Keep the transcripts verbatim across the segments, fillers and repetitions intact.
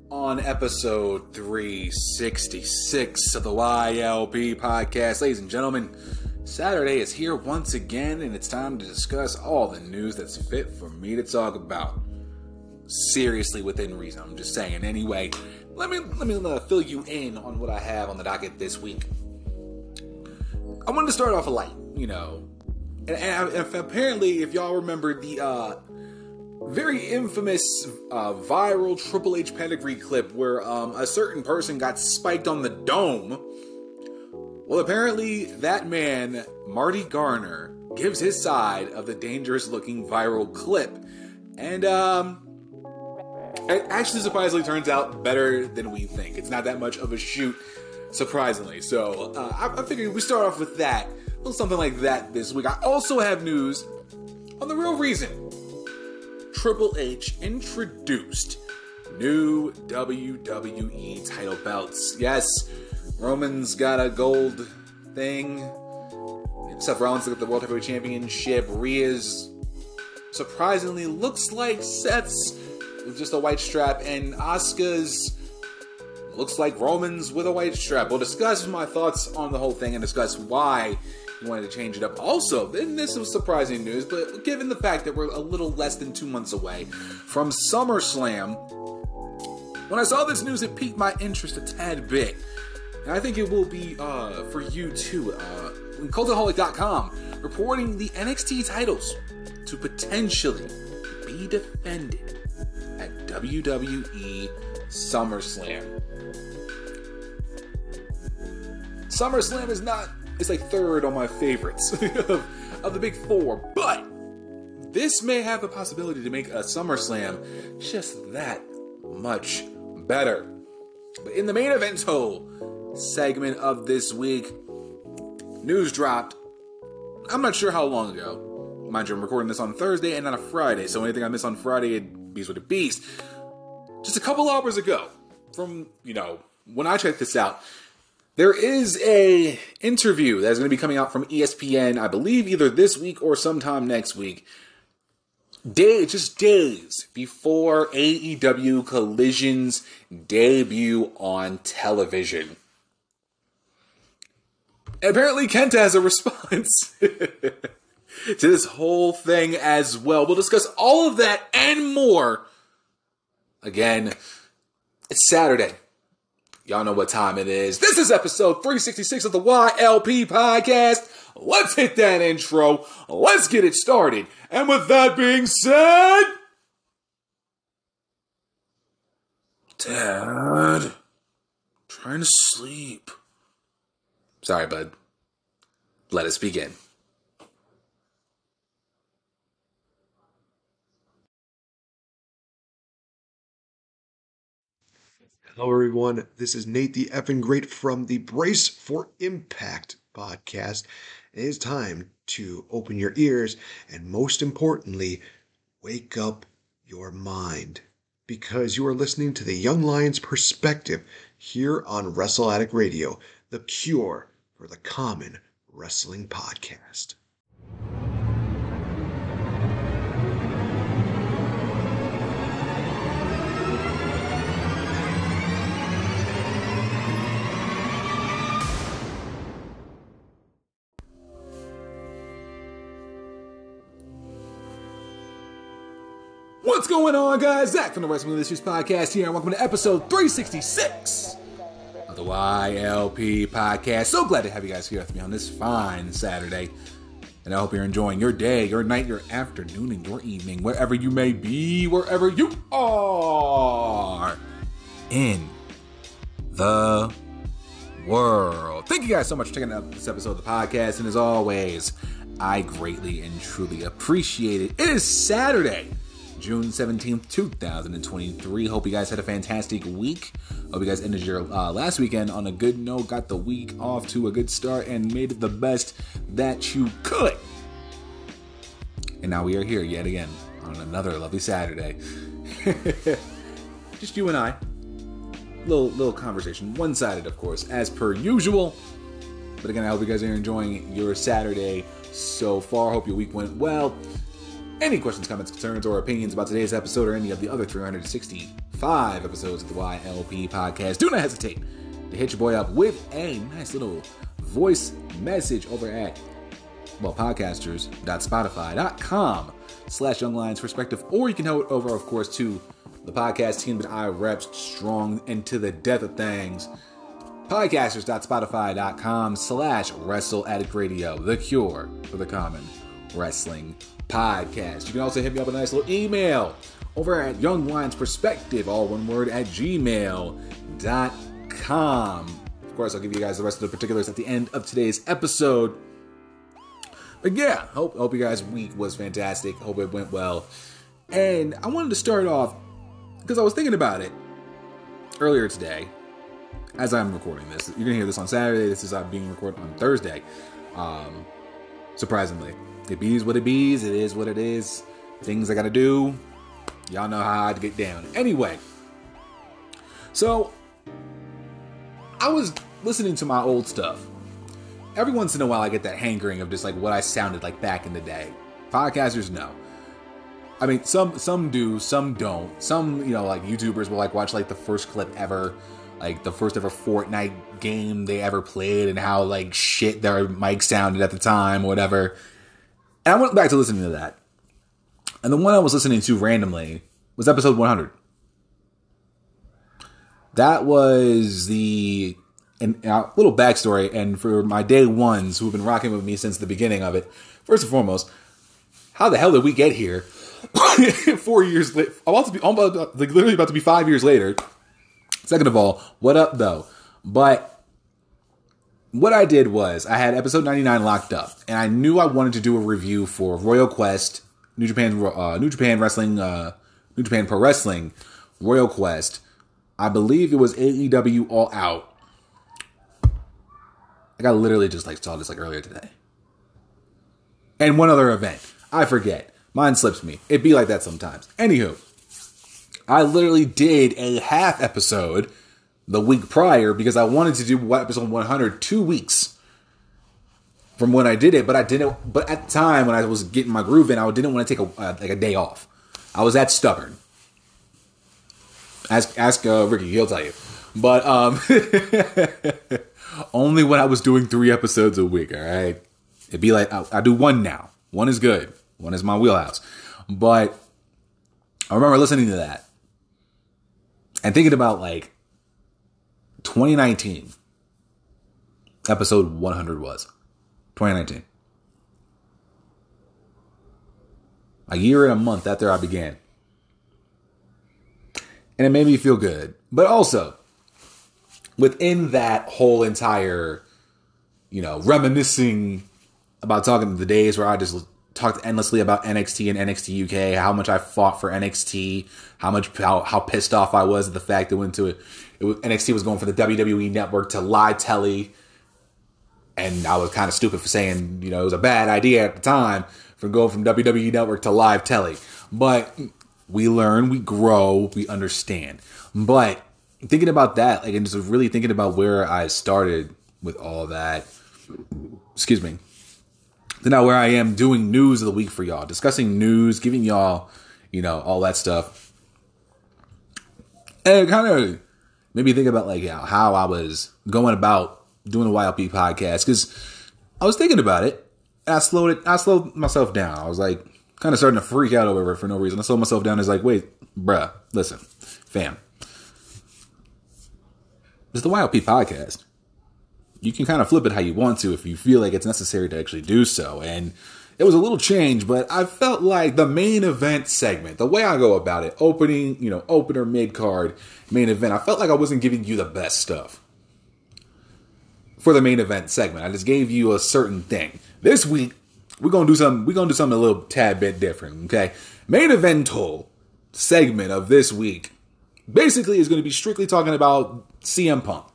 on episode three sixty-six of the Y L P podcast. Ladies and gentlemen, Saturday is here once again, and it's time to discuss all the news that's fit for me to talk about. Seriously, within reason. I'm just saying. Anyway, let me let me uh, fill you in on what I have on the docket this week. I wanted to start off light, you know, and, and if, apparently, if y'all remember the uh, very infamous uh, viral Triple H pedigree clip where um, a certain person got spiked on the dome. Well, apparently that man, Marty Garner, gives his side of the dangerous-looking viral clip, and um. It actually surprisingly turns out better than we think. It's not that much of a shoot, surprisingly. So uh, I, I figured we start off with that. A little something like that this week. I also have news on the real reason. Triple H introduced new W W E title belts. Yes, Roman's got a gold thing. Seth Rollins got the World Heavyweight Championship. Rhea's surprisingly looks like Seth's with just a white strap, and Asuka's looks like Roman's with a white strap. We'll discuss my thoughts on the whole thing and discuss why he wanted to change it up. Also, and this was surprising news, but given the fact that we're a little less than two months away from SummerSlam, when I saw this news, it piqued my interest a tad bit. And I think it will be uh, for you too. Uh, Cultaholic dot com reporting the N X T titles to potentially be defended at W W E SummerSlam. SummerSlam is not, it's like third on my favorites of, of the big four, but this may have the possibility to make a SummerSlam just that much better. But in the main event whole segment of this week, news dropped, I'm not sure how long ago. Mind you, I'm recording this on Thursday and on a Friday, so anything I miss on Friday, it beats with a beast. Just a couple hours ago, from, you know, when I checked this out, there is a interview that's going to be coming out from E S P N, I believe either this week or sometime next week. Day, just days before A E W Collision's debut on television. And apparently Kenta has a response to this whole thing as well. We'll discuss all of that and more. Again, it's Saturday. Y'all know what time it is. This is episode three sixty-six of the Y L P podcast. Let's hit that intro. Let's get it started. And with that being said, Dad, trying to sleep. Sorry, bud. Let us begin. Hello, everyone. This is Nate the Effing Great from the Brace for Impact podcast. It is time to open your ears and, most importantly, wake up your mind, because you are listening to the Young Lions Perspective here on Wrestle Addict Radio, the cure for the common wrestling podcast. What's going on, guys? Zach from the Wrestling Issues podcast here, and welcome to episode three sixty-six of the Y L P podcast. So glad to have you guys here with me on this fine Saturday, and I hope you're enjoying your day, your night, your afternoon, and your evening, wherever you may be, wherever you are in the world. Thank you guys so much for checking out this episode of the podcast, and as always, I greatly and truly appreciate it. It is Saturday, June seventeenth, twenty twenty-three. Hope you guys had a fantastic week. Hope you guys ended your uh, last weekend on a good note, got the week off to a good start, and made it the best that you could. And now we are here yet again on another lovely Saturday. Just you and I. Little, little conversation. One-sided, of course, as per usual. But again, I hope you guys are enjoying your Saturday so far. Hope your week went well. any questions, comments, concerns, or opinions about today's episode or any of the other three hundred sixty-five episodes of the Y L P podcast, do not hesitate to hit your boy up with a nice little voice message over at, well, podcasters.spotify.com slash Young Lions Perspective, or you can head over, of course, to the podcast team that I rep strong and to the death of things, podcasters.spotify.com slash Wrestle Addict Radio, the cure for the common wrestling podcast. You can also hit me up with a nice little email over at Young Lions Perspective, all one word, at gmail dot com. Of course, I'll give you guys the rest of the particulars at the end of today's episode. But yeah, hope hope you guys' week was fantastic. Hope it went well. And I wanted to start off because I was thinking about it earlier today as I'm recording this. You're gonna hear this on Saturday. This is uh, being recorded on Thursday. Um, surprisingly, it bees what it bees. It is what it is. Things I gotta do. Y'all know how I get down. Anyway, so I was listening to my old stuff. Every once in a while, I get that hankering of just like what I sounded like back in the day. Podcasters, no. I mean, some some do, some don't. Some, you know, like YouTubers will like watch like the first clip ever, like the first ever Fortnite game they ever played, and how like shit their mic sounded at the time or whatever. And I went back to listening to that, and the one I was listening to randomly was episode one hundred. That was the. And a little backstory, and for my day ones who have been rocking with me since the beginning of it, first and foremost, how the hell did we get here? Four years later, about to be almost like literally about to be five years later. Second of all, what up though? But what I did was I had episode ninety-nine locked up, and I knew I wanted to do a review for Royal Quest, New Japan, uh, New Japan Wrestling, uh, New Japan Pro Wrestling, Royal Quest. I believe it was A E W All Out. Like, I literally just like saw this like earlier today. And one other event. I forget. Mine slips me. It'd be like that sometimes. Anywho, I literally did a half episode the week prior because I wanted to do episode one hundred two weeks from when I did it. But I didn't. But at the time when I was getting my groove in, I didn't want to take a uh, like a day off. I was that stubborn. Ask ask uh, Ricky. He'll tell you. But um. Only when I was doing three episodes a week, all right? It'd be like, I, I do one now. One is good. One is my wheelhouse. But I remember listening to that and thinking about, like, twenty nineteen. Episode one hundred was. twenty nineteen. A year and a month after I began. And it made me feel good. But also, within that whole entire, you know, reminiscing about talking to the days where I just talked endlessly about N X T and N X T U K, how much I fought for N X T, how much how, how pissed off I was at the fact that went to it, it was, N X T was going for the W W E network to live telly, and I was kind of stupid for saying, you know, it was a bad idea at the time for going from W W E network to live telly. But we learn, we grow, we understand. But thinking about that, like, and just really thinking about where I started with all that, excuse me, to now where I am doing news of the week for y'all, discussing news, giving y'all, you know, all that stuff. And it kind of made me think about, like, you know, how I was going about doing the Y L P podcast, because I was thinking about it, and I slowed it, I slowed myself down. I was, like, kind of starting to freak out over it for no reason. I slowed myself down. It's like, wait, bruh, listen, fam. It's the Y L P podcast. You can kind of flip it how you want to if you feel like it's necessary to actually do so. And it was a little change, but I felt like the main event segment, the way I go about it, opening, you know, opener, mid-card, main event, I felt like I wasn't giving you the best stuff for the main event segment. I just gave you a certain thing. This week, we're gonna do something, we're gonna do something a little tad bit different, okay? Main evental segment of this week basically is going to be strictly talking about C M Punk.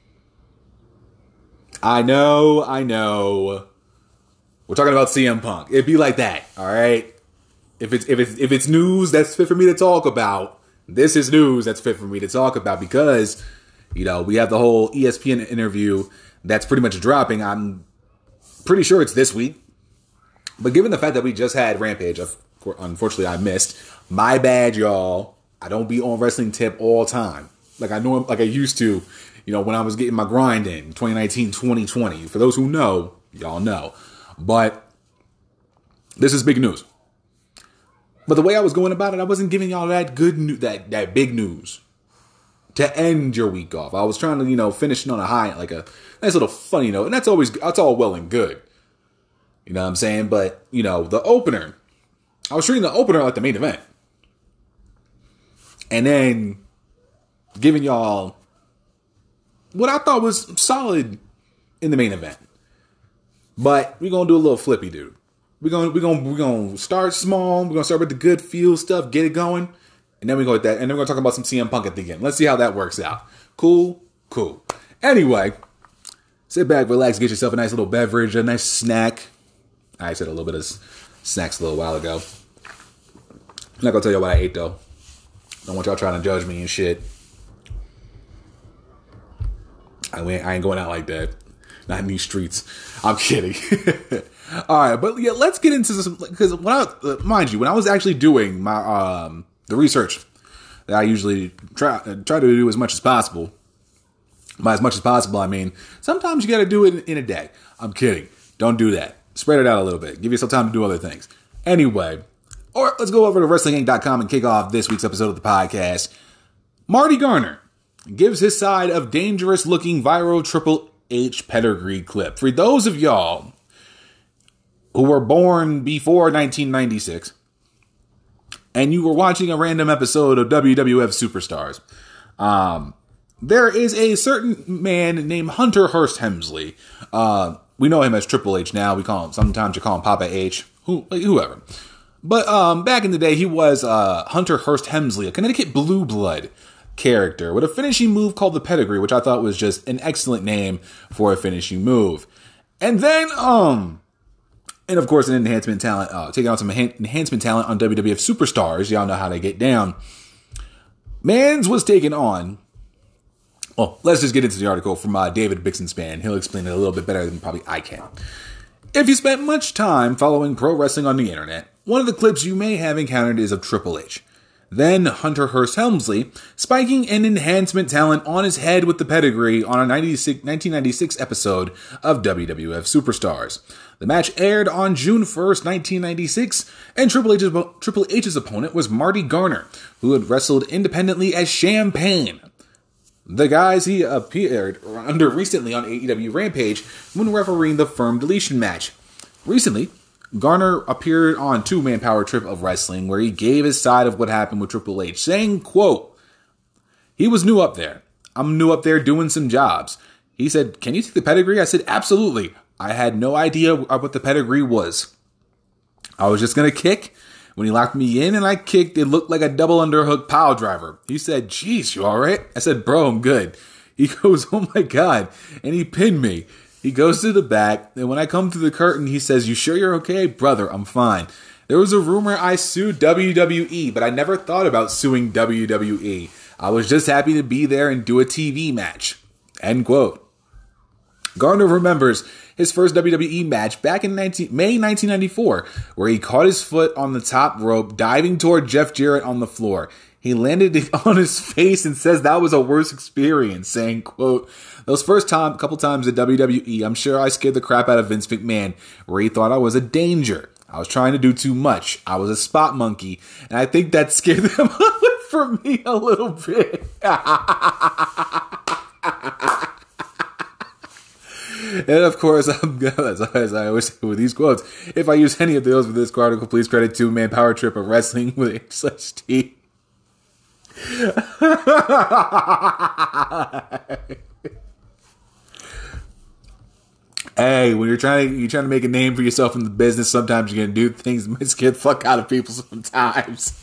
I know, I know. We're talking about C M Punk. It'd be like that, all right? If it's if it's if it's news that's fit for me to talk about, this is news that's fit for me to talk about, because, you know, we have the whole E S P N interview that's pretty much dropping. I'm pretty sure it's this week. But given the fact that we just had Rampage, of unfortunately I missed. My bad, y'all. I don't be on Wrestling Tip all time. Like I know, like I used to, you know, when I was getting my grind in twenty nineteen, twenty twenty. For those who know, y'all know. But this is big news. But the way I was going about it, I wasn't giving y'all that good news, that, that big news to end your week off. I was trying to, you know, finish on a high, like a nice little funny note. And that's always, that's all well and good. You know what I'm saying? But, you know, the opener, I was treating the opener like the main event. And then giving y'all what I thought was solid in the main event. But we're going to do a little flippy, dude. We're going we're going we're going to start small. We're going to start with the good feel stuff, get it going. And then we go with that. And then we're going to talk about some C M Punk at the end. Let's see how that works out. Cool? Cool. Anyway, sit back, relax, get yourself a nice little beverage, a nice snack. I said a little bit of snacks a little while ago. I'm not going to tell you what I ate, though. Don't want y'all trying to judge me and shit. I ain't going out like that. Not in these streets. I'm kidding. All right, but yeah, let's get into some, because when I, uh, mind you, when I was actually doing my um the research that I usually try uh, try to do as much as possible. By as much as possible, I mean sometimes you got to do it in, in a day. I'm kidding. Don't do that. Spread it out a little bit. Give yourself time to do other things. Anyway, or let's go over to wrestling inc dot com and kick off this week's episode of the podcast. Marty Garner gives his side of dangerous-looking viral Triple H pedigree clip. For those of y'all who were born before nineteen ninety-six, and you were watching a random episode of W W F Superstars, um, there is a certain man named Hunter Hearst Helmsley. Uh, we know him as Triple H now. We call him, sometimes you call him Papa H, who, like, whoever. But um, back in the day, he was uh, Hunter Hearst Helmsley, a Connecticut Blue Blood character with a finishing move called the Pedigree, which I thought was just an excellent name for a finishing move. And then, um, and of course, an enhancement talent, uh, taking out some enhancement talent on W W F Superstars. Y'all know how they get down. Mans was taken on. Well, let's just get into the article from uh, David Bixenspan. He'll explain it a little bit better than probably I can. If you spent much time following pro wrestling on the internet, one of the clips you may have encountered is of Triple H. Then Hunter Hearst Helmsley spiking an enhancement talent on his head with the Pedigree on a nineteen ninety-six episode of W W F Superstars. The match aired on June first, nineteen ninety-six, and Triple H's, Triple H's opponent was Marty Garner, who had wrestled independently as Champagne. The guys he appeared under recently on A E W Rampage when refereeing the Firm Deletion match. Recently, Garner appeared on Two Man Power Trip of Wrestling, where he gave his side of what happened with Triple H, saying, quote, "He was new up there. I'm new up there doing some jobs. He said, 'Can you take the Pedigree?' I said, 'Absolutely.' I had no idea what the Pedigree was. I was just going to kick. When he locked me in and I kicked, it looked like a double underhook pile driver. He said, 'Geez, you all right?' I said, 'Bro, I'm good.' He goes, 'Oh my God.' And he pinned me. He goes to the back, and when I come through the curtain, he says, 'You sure you're okay?' 'Brother, I'm fine.' There was a rumor I sued W W E, but I never thought about suing W W E. I was just happy to be there and do a T V match." End quote. Garner remembers his first W W E match back in May nineteen ninety-four, where he caught his foot on the top rope, diving toward Jeff Jarrett on the floor. He landed it on his face and says that was a worse experience, saying, quote, "Those first time, couple times at W W E, I'm sure I scared the crap out of Vince McMahon, where he thought I was a danger. I was trying to do too much. I was a spot monkey, and I think that scared them away from me a little bit." And of course, I'm as, as I always say with these quotes, if I use any of those with this article, please credit Two Man Power Trip of Wrestling with H slash T. Hey, when you're trying to you're trying to make a name for yourself in the business, sometimes you're gonna do things that might scare the fuck out of people sometimes.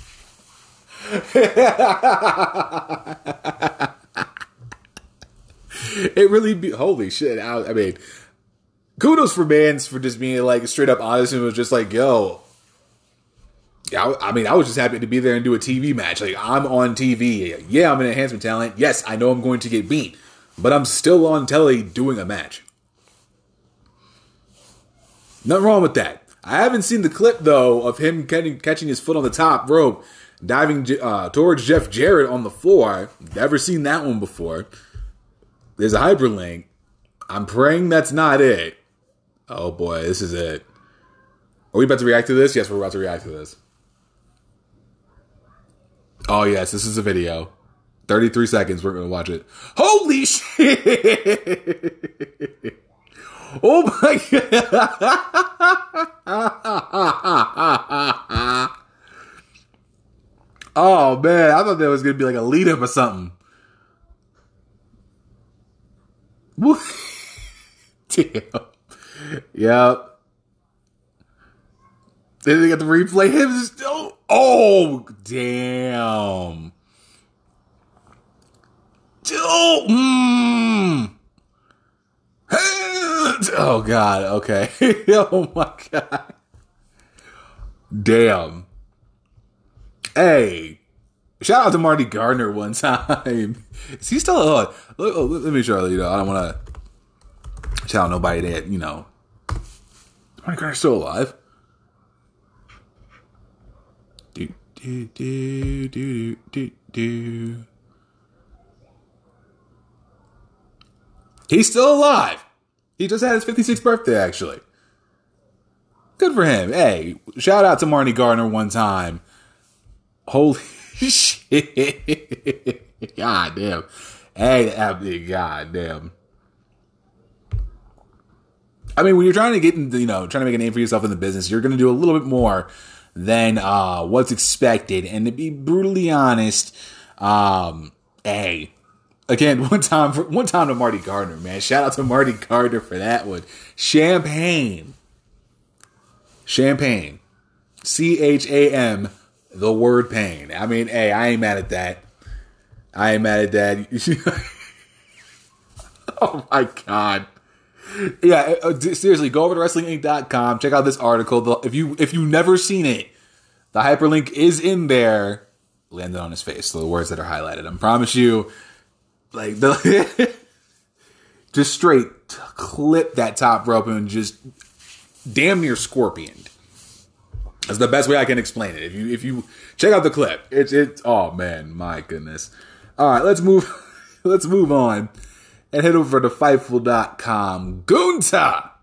It really be holy shit. I, I mean, kudos for Mans for just being like straight up honest and was just like, yo. Yeah, I, I mean, I was just happy to be there and do a T V match. Like, I'm on T V. Yeah, I'm an enhancement talent. Yes, I know I'm going to get beat, but I'm still on telly doing a match. Nothing wrong with that. I haven't seen the clip, though, of him catching, catching his foot on the top rope, diving uh, towards Jeff Jarrett on the floor. Never seen that one before. There's a hyperlink. I'm praying that's not it. Oh, boy, this is it. Are we about to react to this? Yes, we're about to react to this. Oh, yes, this is a video. thirty-three seconds, we're going to watch it. Holy shit! Oh my god! Oh man, I thought that was going to be like a lead up or something. Damn. Yep. Then they got the replay. Him still. Oh, damn. Oh, mm. Oh, God. Okay. Oh, my God. Damn. Hey. Shout out to Marty Gardner one time. Is he still on? Oh, let me show you. Know, I don't want to shout out nobody that, you know. Marty Gardner's still alive. Do, do, do, do, do, do. He's still alive. He just had his fifty-sixth birthday, actually. Good for him. Hey, shout out to Marty Gardner one time. Holy shit. God damn. Hey, God damn. I mean, when you're trying to get into, you know, trying to make a name for yourself in the business, you're going to do a little bit more than uh, what's expected. And to be brutally honest, um, hey, again, one time, for, one time to Marty Gardner, man. Shout out to Marty Gardner for that one. Champagne. Champagne. C H A M, the word pain. I mean, hey, I ain't mad at that. I ain't mad at that. Oh, my God. Yeah, uh, seriously, go over to wrestling inc dot com. Check out this article. The, if you if you've never seen it, the hyperlink is in there. Landed on his face. So the words that are highlighted. I promise you, like the just straight clip that top rope and just damn near scorpioned. That's the best way I can explain it. If you if you check out the clip, it's it's oh man, my goodness. All right, let's move. Let's move on. And head over to Fightful dot com. Gunther,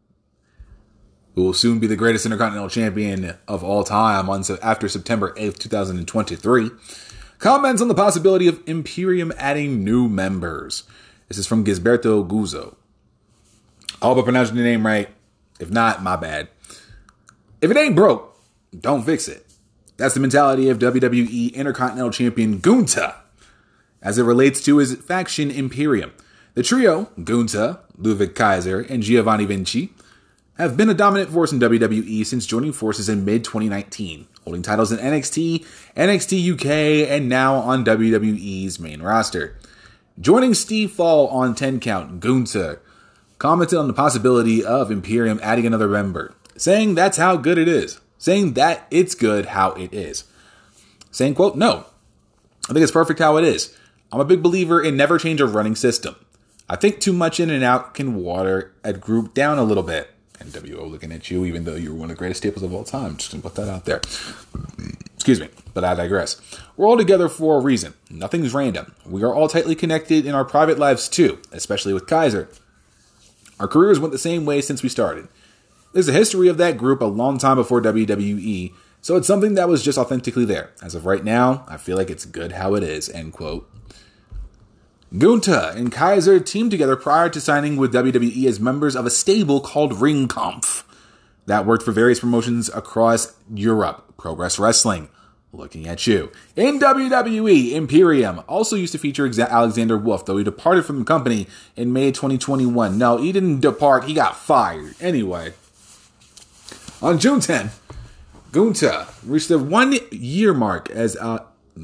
who will soon be the greatest Intercontinental Champion of all time on after September eighth, twenty twenty-three, comments on the possibility of Imperium adding new members. This is from Gisberto Guzzo. I hope I pronounced your name right. If not, my bad. If it ain't broke, don't fix it. That's the mentality of W W E Intercontinental Champion Gunther as it relates to his faction Imperium. The trio, Gunther, Ludwig Kaiser, and Giovanni Vinci, have been a dominant force in W W E since joining forces in mid twenty nineteen, holding titles in N X T, N X T U K, and now on W W E's main roster. Joining Steve Fall on ten count, Gunther commented on the possibility of Imperium adding another member, saying that's how good it is, saying that it's good how it is. Saying, quote, no, I think it's perfect how it is. I'm a big believer in never change a running system. I think too much in and out can water a group down a little bit. N W O looking at you, even though you're one of the greatest staples of all time. Just gonna put that out there. Excuse me, but I digress. We're all together for a reason. Nothing's random. We are all tightly connected in our private lives too, especially with Kaiser. Our careers went the same way since we started. There's a history of that group a long time before W W E, so it's something that was just authentically there. As of right now, I feel like it's good how it is, end quote. Gunther and Kaiser teamed together prior to signing with W W E as members of a stable called Ringkampf that worked for various promotions across Europe. Progress Wrestling, looking at you. In W W E, Imperium also used to feature Alexander Wolf, though he departed from the company in May twenty twenty-one. No, he didn't depart, he got fired. Anyway, on June tenth, Gunther reached the one-year mark as uh,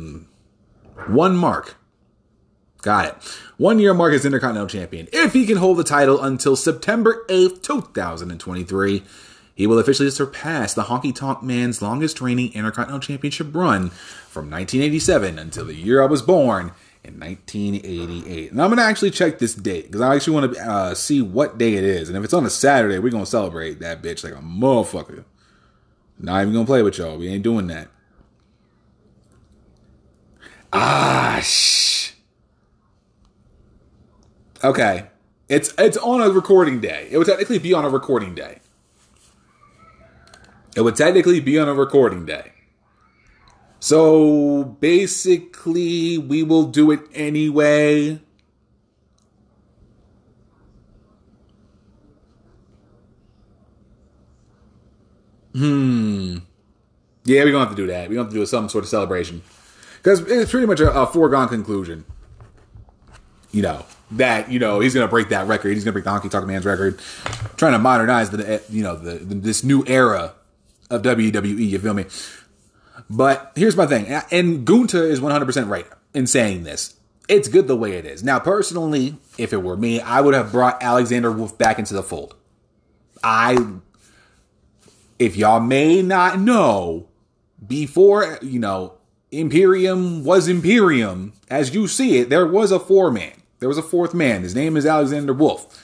one mark. Got it. One year mark as Intercontinental Champion. If he can hold the title until September eighth, twenty twenty-three, he will officially surpass the Honky Tonk Man's longest reigning Intercontinental Championship run from nineteen eighty-seven until the year I was born in nineteen eighty-eight. And I'm going to actually check this date because I actually want to uh, see what day it is. And if it's on a Saturday, we're going to celebrate that bitch like a motherfucker. Not even going to play with y'all. We ain't doing that. Ah, shh. Okay. It's it's on a recording day. It would technically be on a recording day. It would technically be on a recording day. So basically, we will do it anyway. Hmm. Yeah, we're going to have to do that. We're going to have to do some sort of celebration. Because it's pretty much a, a foregone conclusion. You know, that, you know, he's going to break that record. He's going to break the Honky Tonk Man's record. Trying to modernize the, you know, the, the this new era of W W E, you feel me? But here's my thing. And Gunther is one hundred percent right in saying this. It's good the way it is. Now, personally, if it were me, I would have brought Alexander Wolf back into the fold. I, if y'all may not know, before, you know, Imperium was Imperium, as you see it, there was a four-man. There was a fourth man. His name is Alexander Wolf.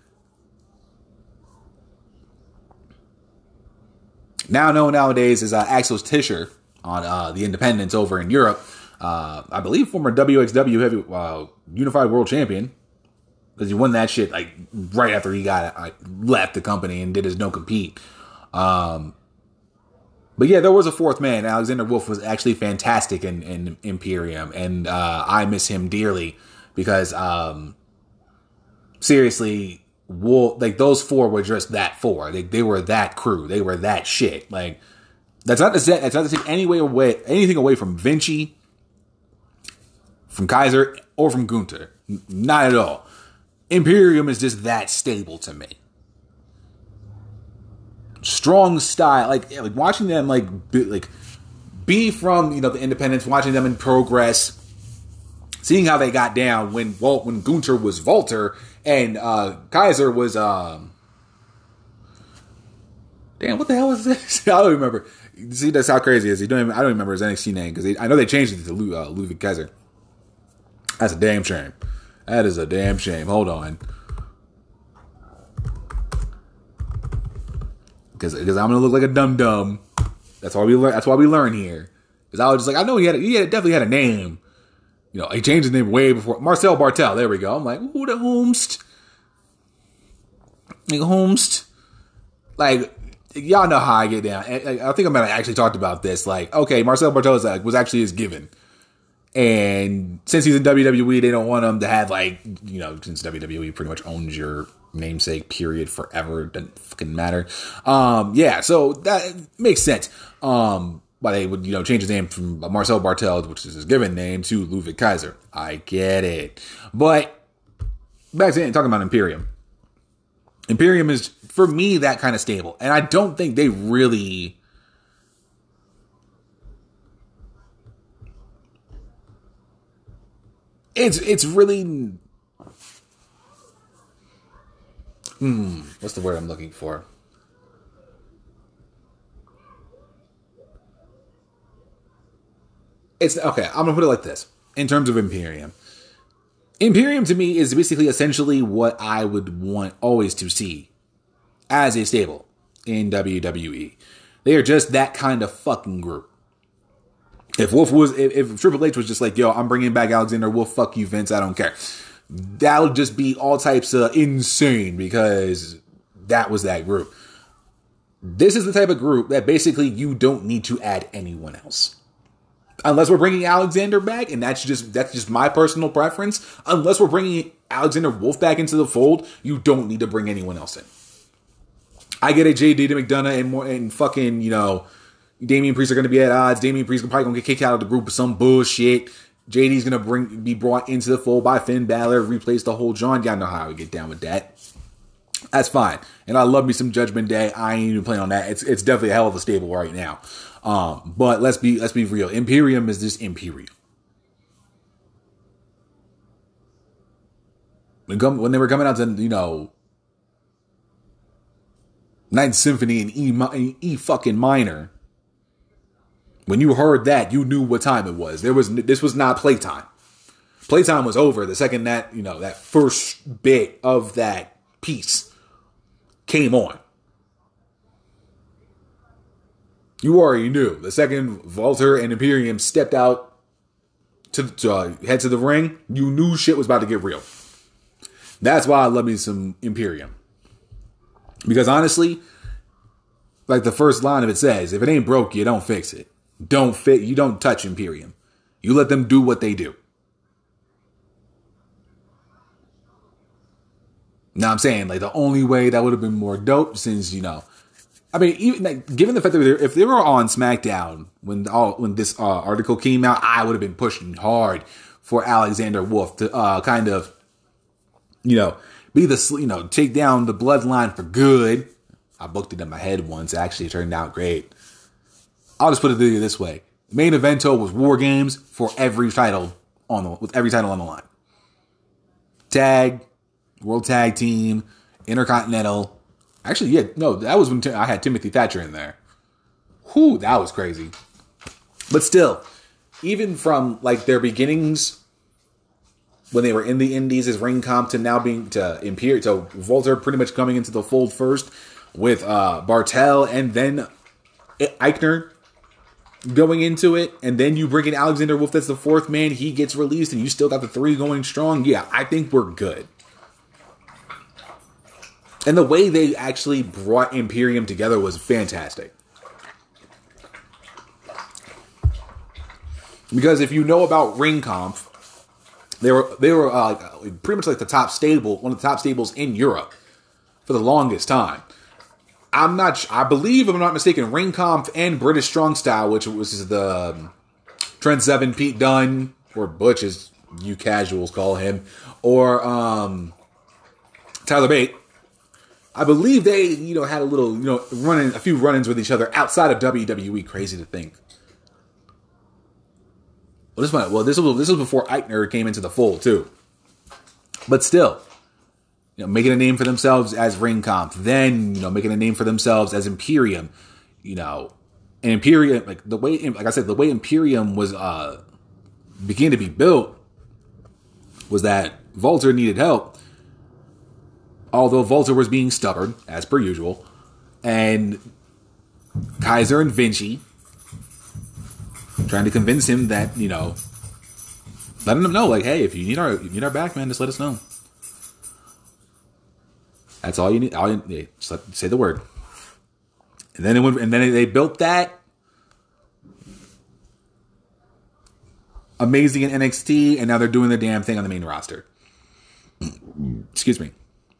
Now known nowadays as uh, Axel Tischer on uh, the Independents over in Europe. Uh, I believe former W X W heavy uh, Unified World Champion. Because he won that shit like right after he got uh, left the company and did his no compete. Um, but yeah, there was a fourth man. Alexander Wolf was actually fantastic in, in Imperium. And uh, I miss him dearly. Because um, seriously... Wolf, like those four were just that four. They they were that crew. They were that shit. Like that's not to say, that's not to take any way away anything away from Vinci, from Kaiser, or from Gunther. Not at all. Imperium is just that stable to me. Strong style, like like watching them like be, like be from you know the Independents, watching them in progress. Seeing how they got down when Walt, when Gunther was Walter and uh, Kaiser was um damn, what the hell was this? I don't remember. See, that's how crazy it is. He don't even, I don't remember his N X T name because I know they changed it to Lu, uh, Ludwig Kaiser. That's a damn shame. That is a damn shame. Hold on, because because I'm gonna look like a dum dum. That's why we learn. That's why we learn here. Because I was just like, I know he had a, he had, definitely had a name. You know, he changed his name way before. Marcel Bartel, there we go. I'm like, who the whomst? Like, whomst? Like, y'all know how I get down. I, I think I might have actually talked about this. Like, okay, Marcel Bartel is like, was actually his given. And since he's in W W E, they don't want him to have, like, you know, since W W E pretty much owns your namesake, period, forever. Doesn't fucking matter. Um, yeah, so that makes sense. Um, Why they would, you know, change his name from Marcel Bartel, which is his given name, to Ludwig Kaiser. I get it. But back to talking about Imperium. Imperium is, for me, that kind of stable. And I don't think they really... It's it's really... Hmm, what's the word I'm looking for? It's okay. I'm gonna put it like this. In terms of Imperium, Imperium to me is basically essentially what I would want always to see as a stable in W W E. They are just that kind of fucking group. If Wolf was, if, if Triple H was just like, yo, I'm bringing back Alexander Wolf, fuck you, Vince, I don't care. That would just be all types of insane because that was that group. This is the type of group that basically you don't need to add anyone else. Unless we're bringing Alexander back, and that's just that's just my personal preference. Unless we're bringing Alexander Wolf back into the fold, you don't need to bring anyone else in. I get it, J D McDonough and more and fucking, you know, Damian Priest are going to be at odds. Damian Priest is probably going to get kicked out of the group with some bullshit. J D's going to bring be brought into the fold by Finn Balor, replace the whole John. Y'all know how we get down with that. That's fine. And I love me some Judgment Day. I ain't even playing on that. It's it's definitely a hell of a stable right now. Um, but let's be let's be real. Imperium is just Imperium. When, come, when they were coming out to, you know, Ninth Symphony and E, E fucking minor, when you heard that, you knew what time it was. There was this was not playtime. Playtime was over the second that, you know, that first bit of that piece came on. You already knew. The second Walter and Imperium stepped out to, to uh, head to the ring, you knew shit was about to get real. That's why I love me some Imperium. Because honestly, like the first line of it says, if it ain't broke, you don't fix it. Don't fit. You don't touch Imperium. You let them do what they do. Now I'm saying, like, the only way that would have been more dope, since, you know, I mean, even like, given the fact that they if they were on SmackDown when all when this uh, article came out, I would have been pushing hard for Alexander Wolf to uh, kind of, you know, be the, you know, take down the bloodline for good. I booked it in my head once. Actually, it turned out great. I'll just put it this way: the main evento was War Games for every title on the with every title on the line. Tag, World Tag Team, Intercontinental. Actually, yeah, no, that was when I had Timothy Thatcher in there. Whew, that was crazy. But still, even from like their beginnings, when they were in the Indies as ring comp, to now being to Imperium, to Walter pretty much coming into the fold first with uh, Bartel, and then Eichner going into it, and then you bring in Alexander Wolf, that's the fourth man, he gets released, and you still got the three going strong. Yeah, I think we're good. And the way they actually brought Imperium together was fantastic. Because if you know about Ring Comp, they were they were uh, pretty much like the top stable, one of the top stables in Europe for the longest time. I'm not, I believe, if I'm not mistaken, Ring Comp and British Strong Style, which was the um, Trent Seven, Pete Dunne, or Butch as you casuals call him, or um, Tyler Bate. I believe they, you know, had a little, you know, running a few run-ins with each other outside of W W E. Crazy to think. Well, this one, well, this was this was before Eichner came into the fold too. But still, you know, making a name for themselves as Ring Comp, then, you know, making a name for themselves as Imperium, you know, and Imperium, like the way, like I said, the way Imperium was uh began to be built was that Walter needed help. Although Walter was being stubborn, as per usual, and Kaiser and Vinci trying to convince him that, you know, letting him know, like, hey, if you need our, if you need our back, man, just let us know. That's all you need. All you need. Just let, say the word. And then it went, and then they built that amazing in N X T, and now they're doing the damn thing on the main roster. Excuse me.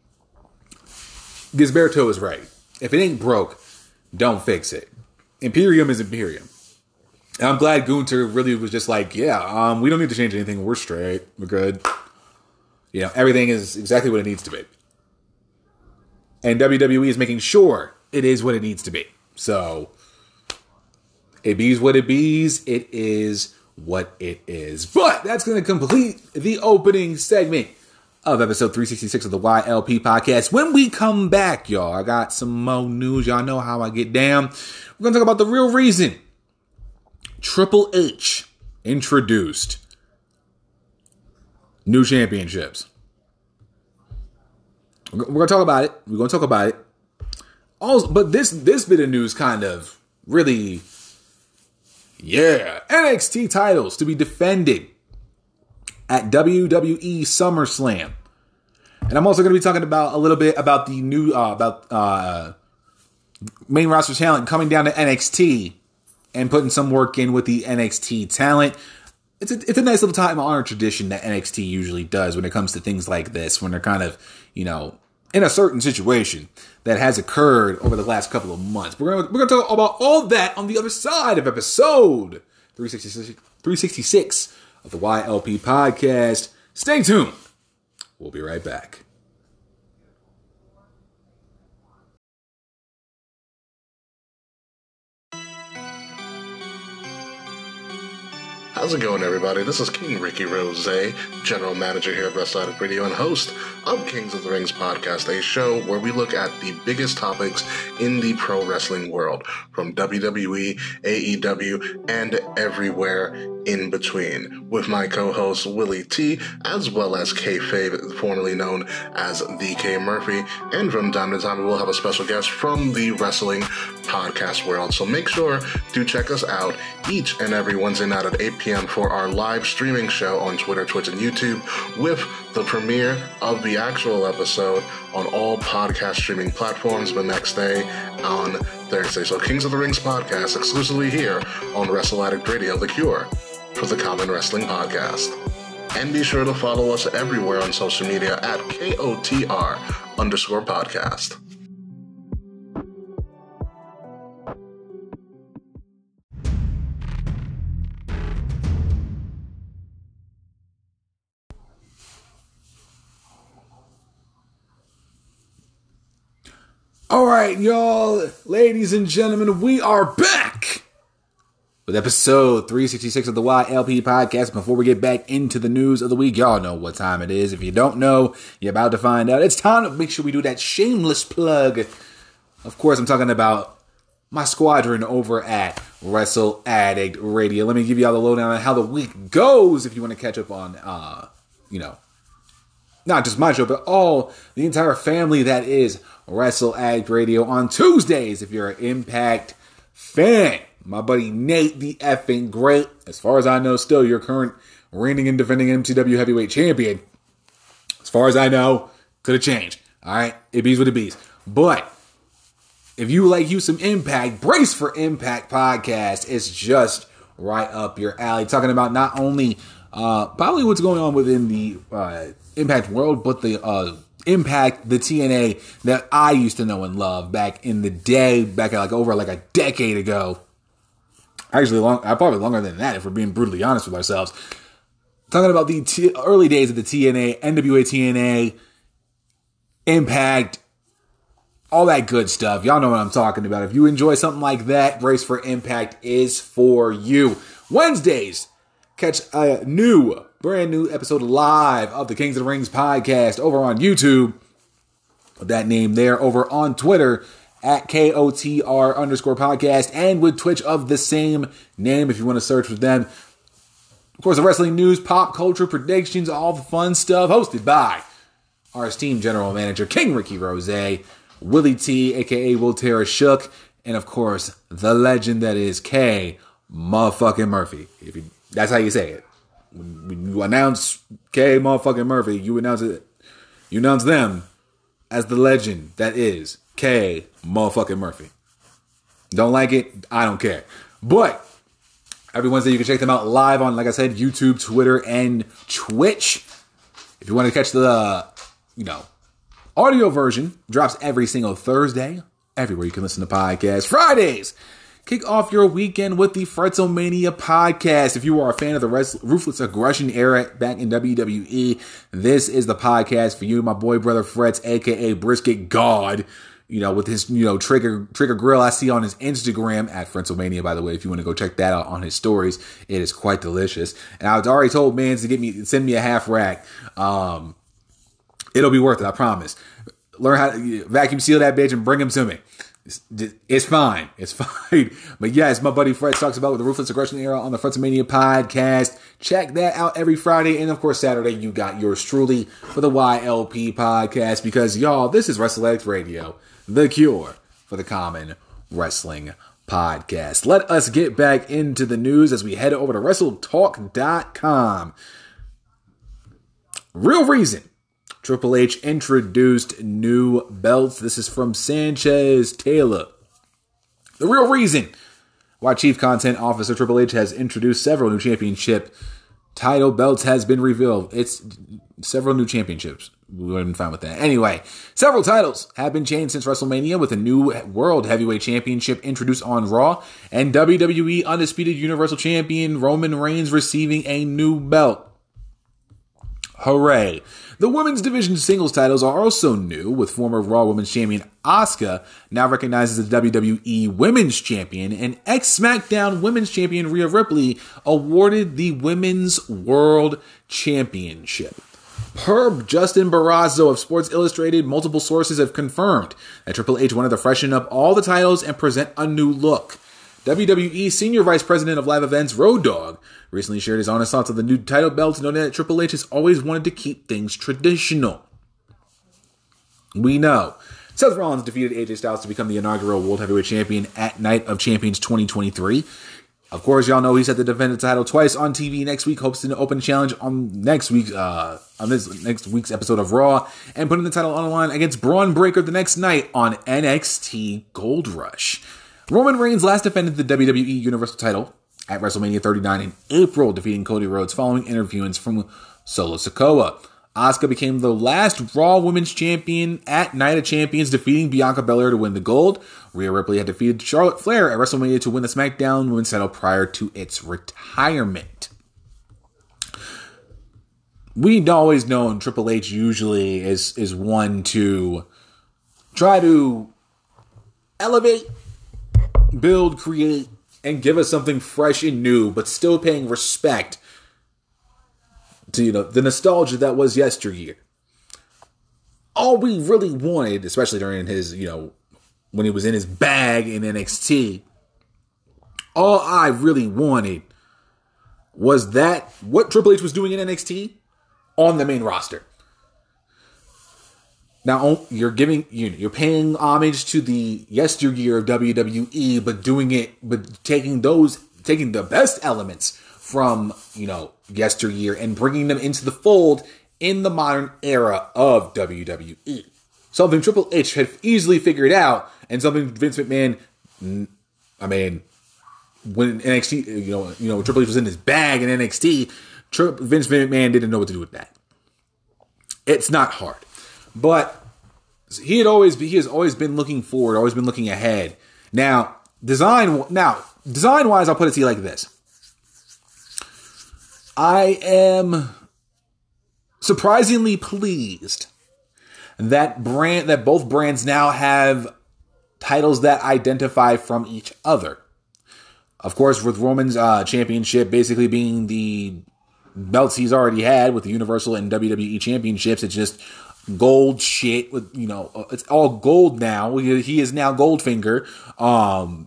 Gisberto is right. If it ain't broke, don't fix it. Imperium is Imperium. And I'm glad Gunther really was just like, yeah, um, we don't need to change anything. We're straight. We're good. You know, everything is exactly what it needs to be. And W W E is making sure it is what it needs to be. So, it bees what it bees. It is what it is. But that's going to complete the opening segment of episode three sixty-six of the Y L P podcast. When we come back, y'all, I got some more news. Y'all know how I get down. We're going to talk about the real reason Triple H introduced new championships. We're going to talk about it. We're going to talk about it. Also, but this, this bit of news kind of really, yeah, N X T titles to be defended at W W E SummerSlam. And I'm also going to be talking about a little bit about the new, uh, about uh, main roster talent coming down to N X T and putting some work in with the N X T talent. It's a, it's a nice little time honored tradition that N X T usually does when it comes to things like this, when they're kind of, you know, in a certain situation that has occurred over the last couple of months. We're going to, we're going to talk about all that on the other side of episode three sixty-six, three sixty-six of the Y L P podcast. Stay tuned. We'll be right back. How's it going, everybody? This is King Ricky Rose, General Manager here at Wrestle Addict Radio and host of Kings of the Rings podcast, a show where we look at the biggest topics in the pro wrestling world, from W W E, A E W, and everywhere in between, with my co-host Willie T, as well as Kayfabe, formerly known as The K Murphy, and from time to time we will have a special guest from the wrestling podcast world. So make sure to check us out each and every Wednesday night at eight p.m. for our live streaming show on Twitter, Twitch, and YouTube, with the premiere of the actual episode on all podcast streaming platforms the next day on Thursday. So Kings of the Rings podcast exclusively here on Wrestle Addict Radio, the cure for the common wrestling podcast. And be sure to follow us everywhere on social media at K O T R underscore podcast. All right, y'all, ladies and gentlemen, we are back with episode three sixty-six of the Y L P podcast. Before we get back into the news of the week, y'all know what time it is. If you don't know, you're about to find out. It's time to make sure we do that shameless plug. Of course, I'm talking about my squadron over at Wrestle Addict Radio. Let me give y'all the lowdown on how the week goes if you want to catch up on, uh, you know, not just my show, but all the entire family that is Wrestle Addict Radio on Tuesdays. If you're an Impact fan, my buddy Nate, the effing great, as far as I know, still your current reigning and defending M C W heavyweight champion. As far as I know, could have changed. All right, it bees what it bees. But if you like you some Impact, Brace for Impact podcast is just right up your alley. Talking about not only uh, probably what's going on within the uh, Impact world, but the uh, Impact, the T N A that I used to know and love back in the day, back at like over like a decade ago. Actually, long, probably longer than that if we're being brutally honest with ourselves. Talking about the t- early days of the T N A, N W A T N A, Impact, all that good stuff. Y'all know what I'm talking about. If you enjoy something like that, Brace for Impact is for you. Wednesdays, catch a new, brand new episode live of the Kings of the Rings podcast over on YouTube. With that name there, over on Twitter at K O T R underscore podcast, and with Twitch of the same name if you want to search for them. Of course, the wrestling news, pop culture, predictions, all the fun stuff, hosted by our esteemed general manager, King Ricky Rose, Willie T, aka Will Tara Shook, and of course, the legend that is K motherfucking Murphy. If you, that's how you say it. When you announce K motherfucking Murphy, you announce it. You announce them as the legend that is K motherfucking Murphy. Don't like it? I don't care. But every Wednesday you can check them out live on, like I said, YouTube, Twitter, and Twitch. If you want to catch the, uh, you know, audio version, drops every single Thursday, everywhere you can listen to podcasts. Fridays, kick off your weekend with the Fretzomania podcast. If you are a fan of the Ruthless Aggression era back in W W E, this is the podcast for you. My boy, brother Fretz, aka Brisket God, you know, with his, you know, trigger trigger grill I see on his Instagram at Fretzomania, by the way, if you want to go check that out on his stories. It is quite delicious. And I was already told Mans to get me, send me a half rack. Um, it'll be worth it, I promise. Learn how to vacuum seal that bitch and bring him to me. It's, it's fine. It's fine. But yes, my buddy Fred talks about the Ruthless Aggression era on the Fretzomania podcast. Check that out every Friday. And of course, Saturday, you got yours truly for the Y L P podcast. Because y'all, this is Wrestle Addict Radio, the cure for the common wrestling podcast. Let us get back into the news as we head over to wrestle talk dot com. Real reason Triple H introduced new belts. This is from Sanchez Taylor. The real reason why Chief Content Officer Triple H has introduced several new championship title belts has been revealed. It's several new championships. We would have been fine with that. Anyway, several titles have been changed since WrestleMania, with a new World Heavyweight Championship introduced on Raw, and W W E Undisputed Universal Champion Roman Reigns receiving a new belt. Hooray. The women's division singles titles are also new, with former Raw Women's Champion Asuka now recognized as the W W E Women's Champion, and ex-SmackDown Women's Champion Rhea Ripley awarded the Women's World Championship. Per Justin Barrasso of Sports Illustrated, multiple sources have confirmed that Triple H wanted to freshen up all the titles and present a new look. W W E Senior Vice President of Live Events, Road Dogg, recently shared his honest thoughts on the new title belts, noting that Triple H has always wanted to keep things traditional. We know Seth Rollins defeated A J Styles to become the inaugural World Heavyweight Champion at Night of Champions twenty twenty-three. Of course, y'all know he's set to defend the title twice on T V next week, hopes to open challenge on next week's uh, on this next week's episode of Raw, and putting the title on the line against Braun Breaker the next night on N X T Gold Rush. Roman Reigns last defended the W W E Universal title at WrestleMania thirty-nine in April, defeating Cody Rhodes following interference from Solo Sikoa. Asuka became the last Raw Women's Champion at Night of Champions, defeating Bianca Belair to win the gold. Rhea Ripley had defeated Charlotte Flair at WrestleMania to win the SmackDown Women's title prior to its retirement. We'd always known Triple H usually is, is one to try to elevate, build, create, and give us something fresh and new, but still paying respect to, you know, the nostalgia that was yesteryear. All we really wanted, especially during his, you know, when he was in his bag in N X T, all I really wanted was that what Triple H was doing in N X T on the main roster. Now, you're giving, you're paying homage to the yesteryear of W W E, but doing it, but taking those, taking the best elements from, you know, yesteryear and bringing them into the fold in the modern era of W W E. Something Triple H had easily figured out, and something Vince McMahon, I mean, when N X T, you know, you know, Triple H was in his bag in N X T, Vince McMahon didn't know what to do with that. It's not hard. But he had always he has always been looking forward, always been looking ahead. Now, design now, design wise, I'll put it to you like this. I am surprisingly pleased that brand that both brands now have titles that identify from each other. Of course, with Roman's uh, championship basically being the belts he's already had with the Universal and W W E championships, it's just gold shit with, you know, it's all gold now. He is now Goldfinger. Um,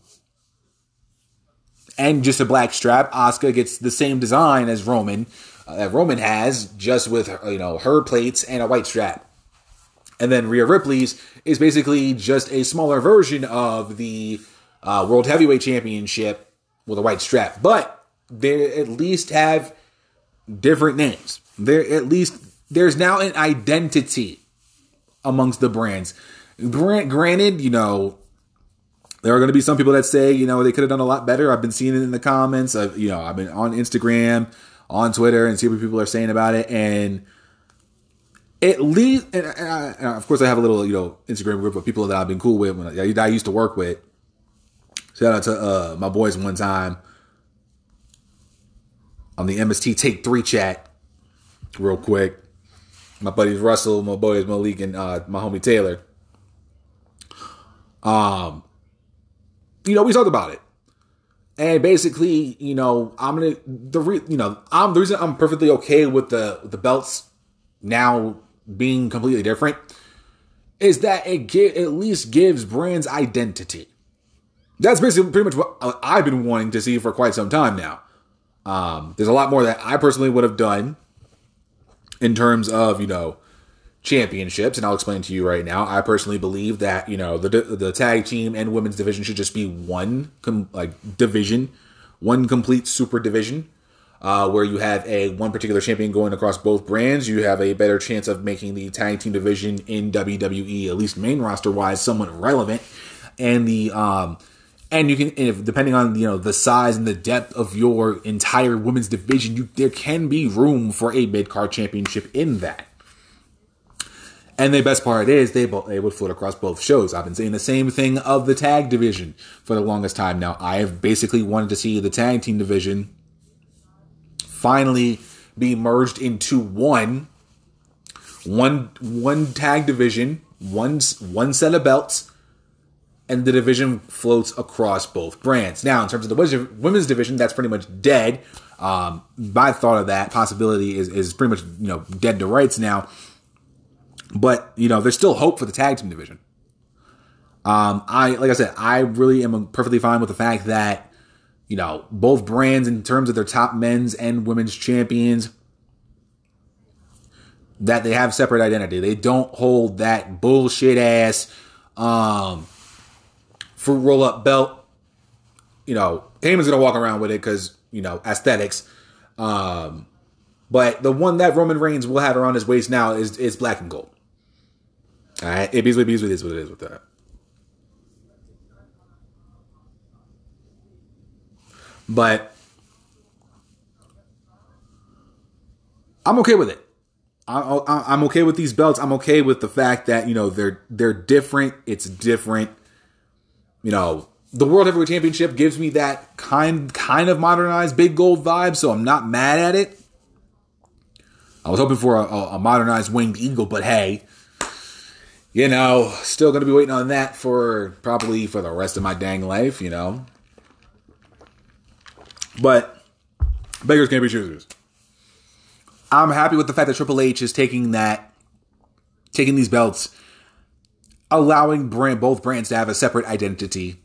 and just a black strap. Asuka gets the same design as Roman, uh, that Roman has, just with, you know, her plates and a white strap. And then Rhea Ripley's is basically just a smaller version of the uh, World Heavyweight Championship with a white strap. But they at least have different names. They're at least there's now an identity amongst the brands. Granted, you know, there are going to be some people that say, you know, they could have done a lot better. I've been seeing it in the comments. I've, you know, I've been on Instagram, on Twitter, and see what people are saying about it. And at least, and, I, and of course, I have a little, you know, Instagram group of people that I've been cool with, when I, I used to work with. Shout out to uh, my boys one time on the M S T Take three chat, real quick. My buddies Russell, my boys Malik, and uh, my homie Taylor. Um, you know, we talked about it, and basically, you know, I'm gonna the re, you know, I'm the reason I'm perfectly okay with the the belts now being completely different is that it get, at least gives brands identity. That's basically pretty much what I've been wanting to see for quite some time now. Um, there's a lot more that I personally would have done in terms of, you know, championships, and I'll explain to you right now. I personally believe that, you know, the the tag team and women's division should just be one com- like division, one complete super division, uh, where you have a one particular champion going across both brands. You have a better chance of making the tag team division in W W E, at least main roster wise, somewhat relevant, and the um. And you can, if, depending on, you know, the size and the depth of your entire women's division, you, there can be room for a mid-card championship in that. And the best part is they both, they would float across both shows. I've been saying the same thing of the tag division for the longest time now. I have basically wanted to see the tag team division finally be merged into one one one tag division, one one set of belts, and the division floats across both brands. Now, in terms of the women's division, that's pretty much dead. Um, my thought of that possibility is is pretty much, you know, dead to rights now. But, you know, there's still hope for the tag team division. Um, I like I said, I really am perfectly fine with the fact that, you know, both brands in terms of their top men's and women's champions, that they have separate identity. They don't hold that bullshit ass um, fruit roll up belt. You know, Heyman's gonna walk around with it because, you know, aesthetics. Um, but the one that Roman Reigns will have around his waist now is is black and gold. All right, it is what it is. What it is. What it is with that. But I'm okay with it. I, I, I'm okay with these belts. I'm okay with the fact that, you know, they're they're different. It's different. You know, the World Heavyweight Championship gives me that kind kind of modernized big gold vibe, so I'm not mad at it. I was hoping for a, a modernized winged eagle, but hey, you know, still going to be waiting on that for probably for the rest of my dang life, you know. But beggars can't be choosers. I'm happy with the fact that Triple H is taking that, taking these belts, allowing brand, both brands to have a separate identity.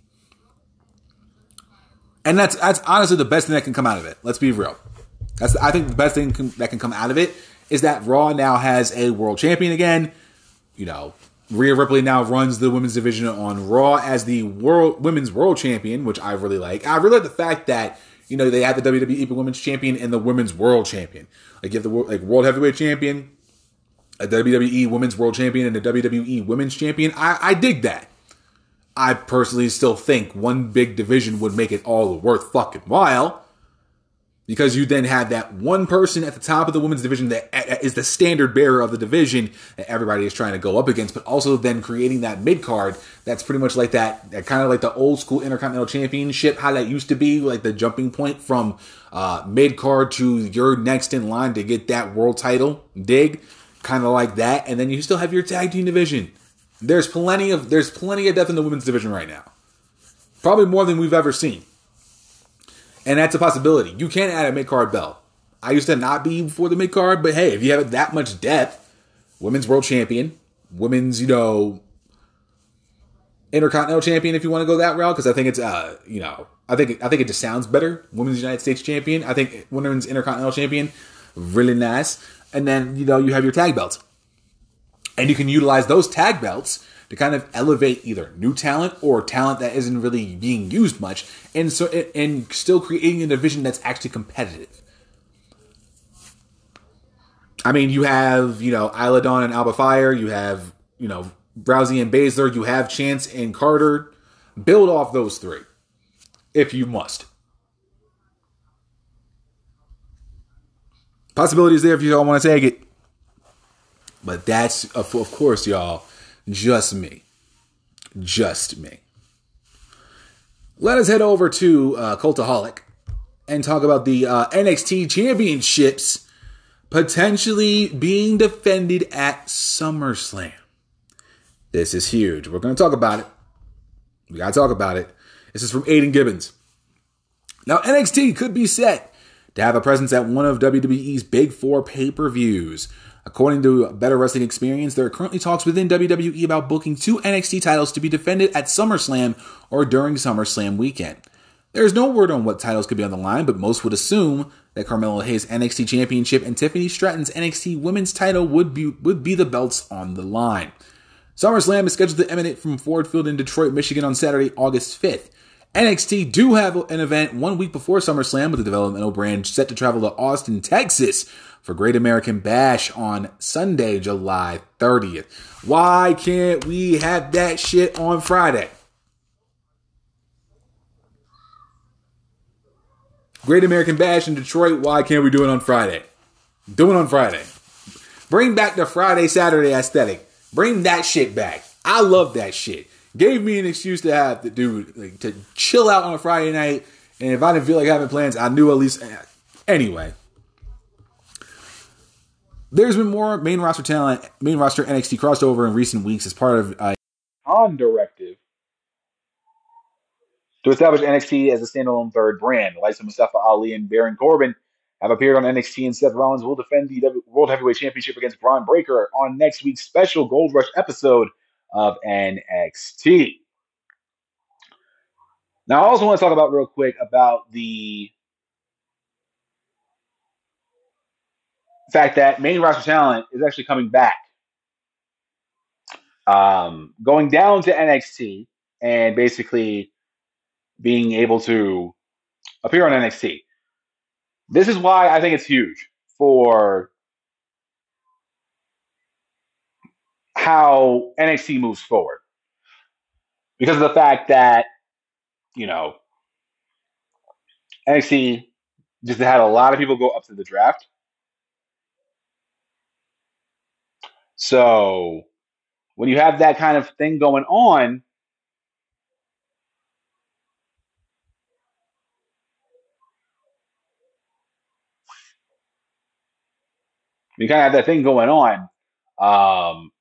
And that's that's honestly the best thing that can come out of it. Let's be real. That's I think the best thing can, that can come out of it is that Raw now has a world champion again. You know, Rhea Ripley now runs the women's division on Raw as the world women's world champion, which I really like. I really like the fact that, you know, they have the W W E Women's Champion and the Women's World Champion. Like, you have the like World Heavyweight Champion, a W W E Women's World Champion, and a W W E Women's Champion. I, I dig that. I personally still think one big division would make it all worth fucking while, because you then have that one person at the top of the women's division that is the standard bearer of the division that everybody is trying to go up against, but also then creating that mid-card that's pretty much like that, that kind of like the old school Intercontinental Championship, how that used to be, like the jumping point from uh, mid-card to your next in line to get that world title, dig, kind of like that, and then you still have your tag team division. There's plenty of there's plenty of depth in the women's division right now. Probably more than we've ever seen. And that's a possibility. You can add a mid-card belt. I used to not be for the mid-card, but hey, if you have that much depth, women's world champion, women's, you know, Intercontinental champion, if you want to go that route, because I think it's, uh, you know, I think I think it just sounds better. Women's United States champion. I think women's Intercontinental champion, really nice. And then, you know, you have your tag belts. And you can utilize those tag belts to kind of elevate either new talent or talent that isn't really being used much, and so and still creating a division that's actually competitive. I mean, you have, you know, Isla Dawn and Alba Fire, you have, you know, Rousey and Baszler, you have Chance and Carter. Build off those three, if you must. Possibilities there if you don't want to take it. But that's, of course, y'all, just me. Just me. Let us head over to uh, Cultaholic and talk about the uh, N X T Championships potentially being defended at SummerSlam. This is huge. We're going to talk about it. We got to talk about it. This is from Aiden Gibbons. Now, N X T could be set to have a presence at one of W W E's Big Four pay-per-views. According to Better Wrestling Experience, there are currently talks within W W E about booking two N X T titles to be defended at SummerSlam or during SummerSlam weekend. There is no word on what titles could be on the line, but most would assume that Carmelo Hayes' N X T Championship and Tiffany Stratton's N X T Women's title would be would be the belts on the line. SummerSlam is scheduled to emanate from Ford Field in Detroit, Michigan on Saturday, August fifth. N X T do have an event one week before SummerSlam with the developmental brand set to travel to Austin, Texas for Great American Bash on Sunday, July thirtieth. Why can't we have that shit on Friday? Great American Bash in Detroit, why can't we do it on Friday? Do it on Friday. Bring back the Friday, Saturday aesthetic. Bring that shit back. I love that shit. Gave me an excuse to have to do, like, to chill out on a Friday night, and if I didn't feel like having plans, I knew at least, anyway. there's been more main roster talent, main roster N X T crossover in recent weeks as part of a Khan directive to establish N X T as a standalone third brand. The likes of Mustafa Ali and Baron Corbin have appeared on N X T, and Seth Rollins will defend the World Heavyweight Championship against Braun Breaker on next week's special Gold Rush episode of N X T. Now, I also want to talk about real quick about the fact that main roster talent is actually coming back. Um, going down to N X T and basically being able to appear on N X T. This is why I think it's huge for how N X T moves forward. Because of the fact that, you know, N X T just had a lot of people go up to the draft. So when you have that kind of thing going on, you kind of have that thing going on. Um,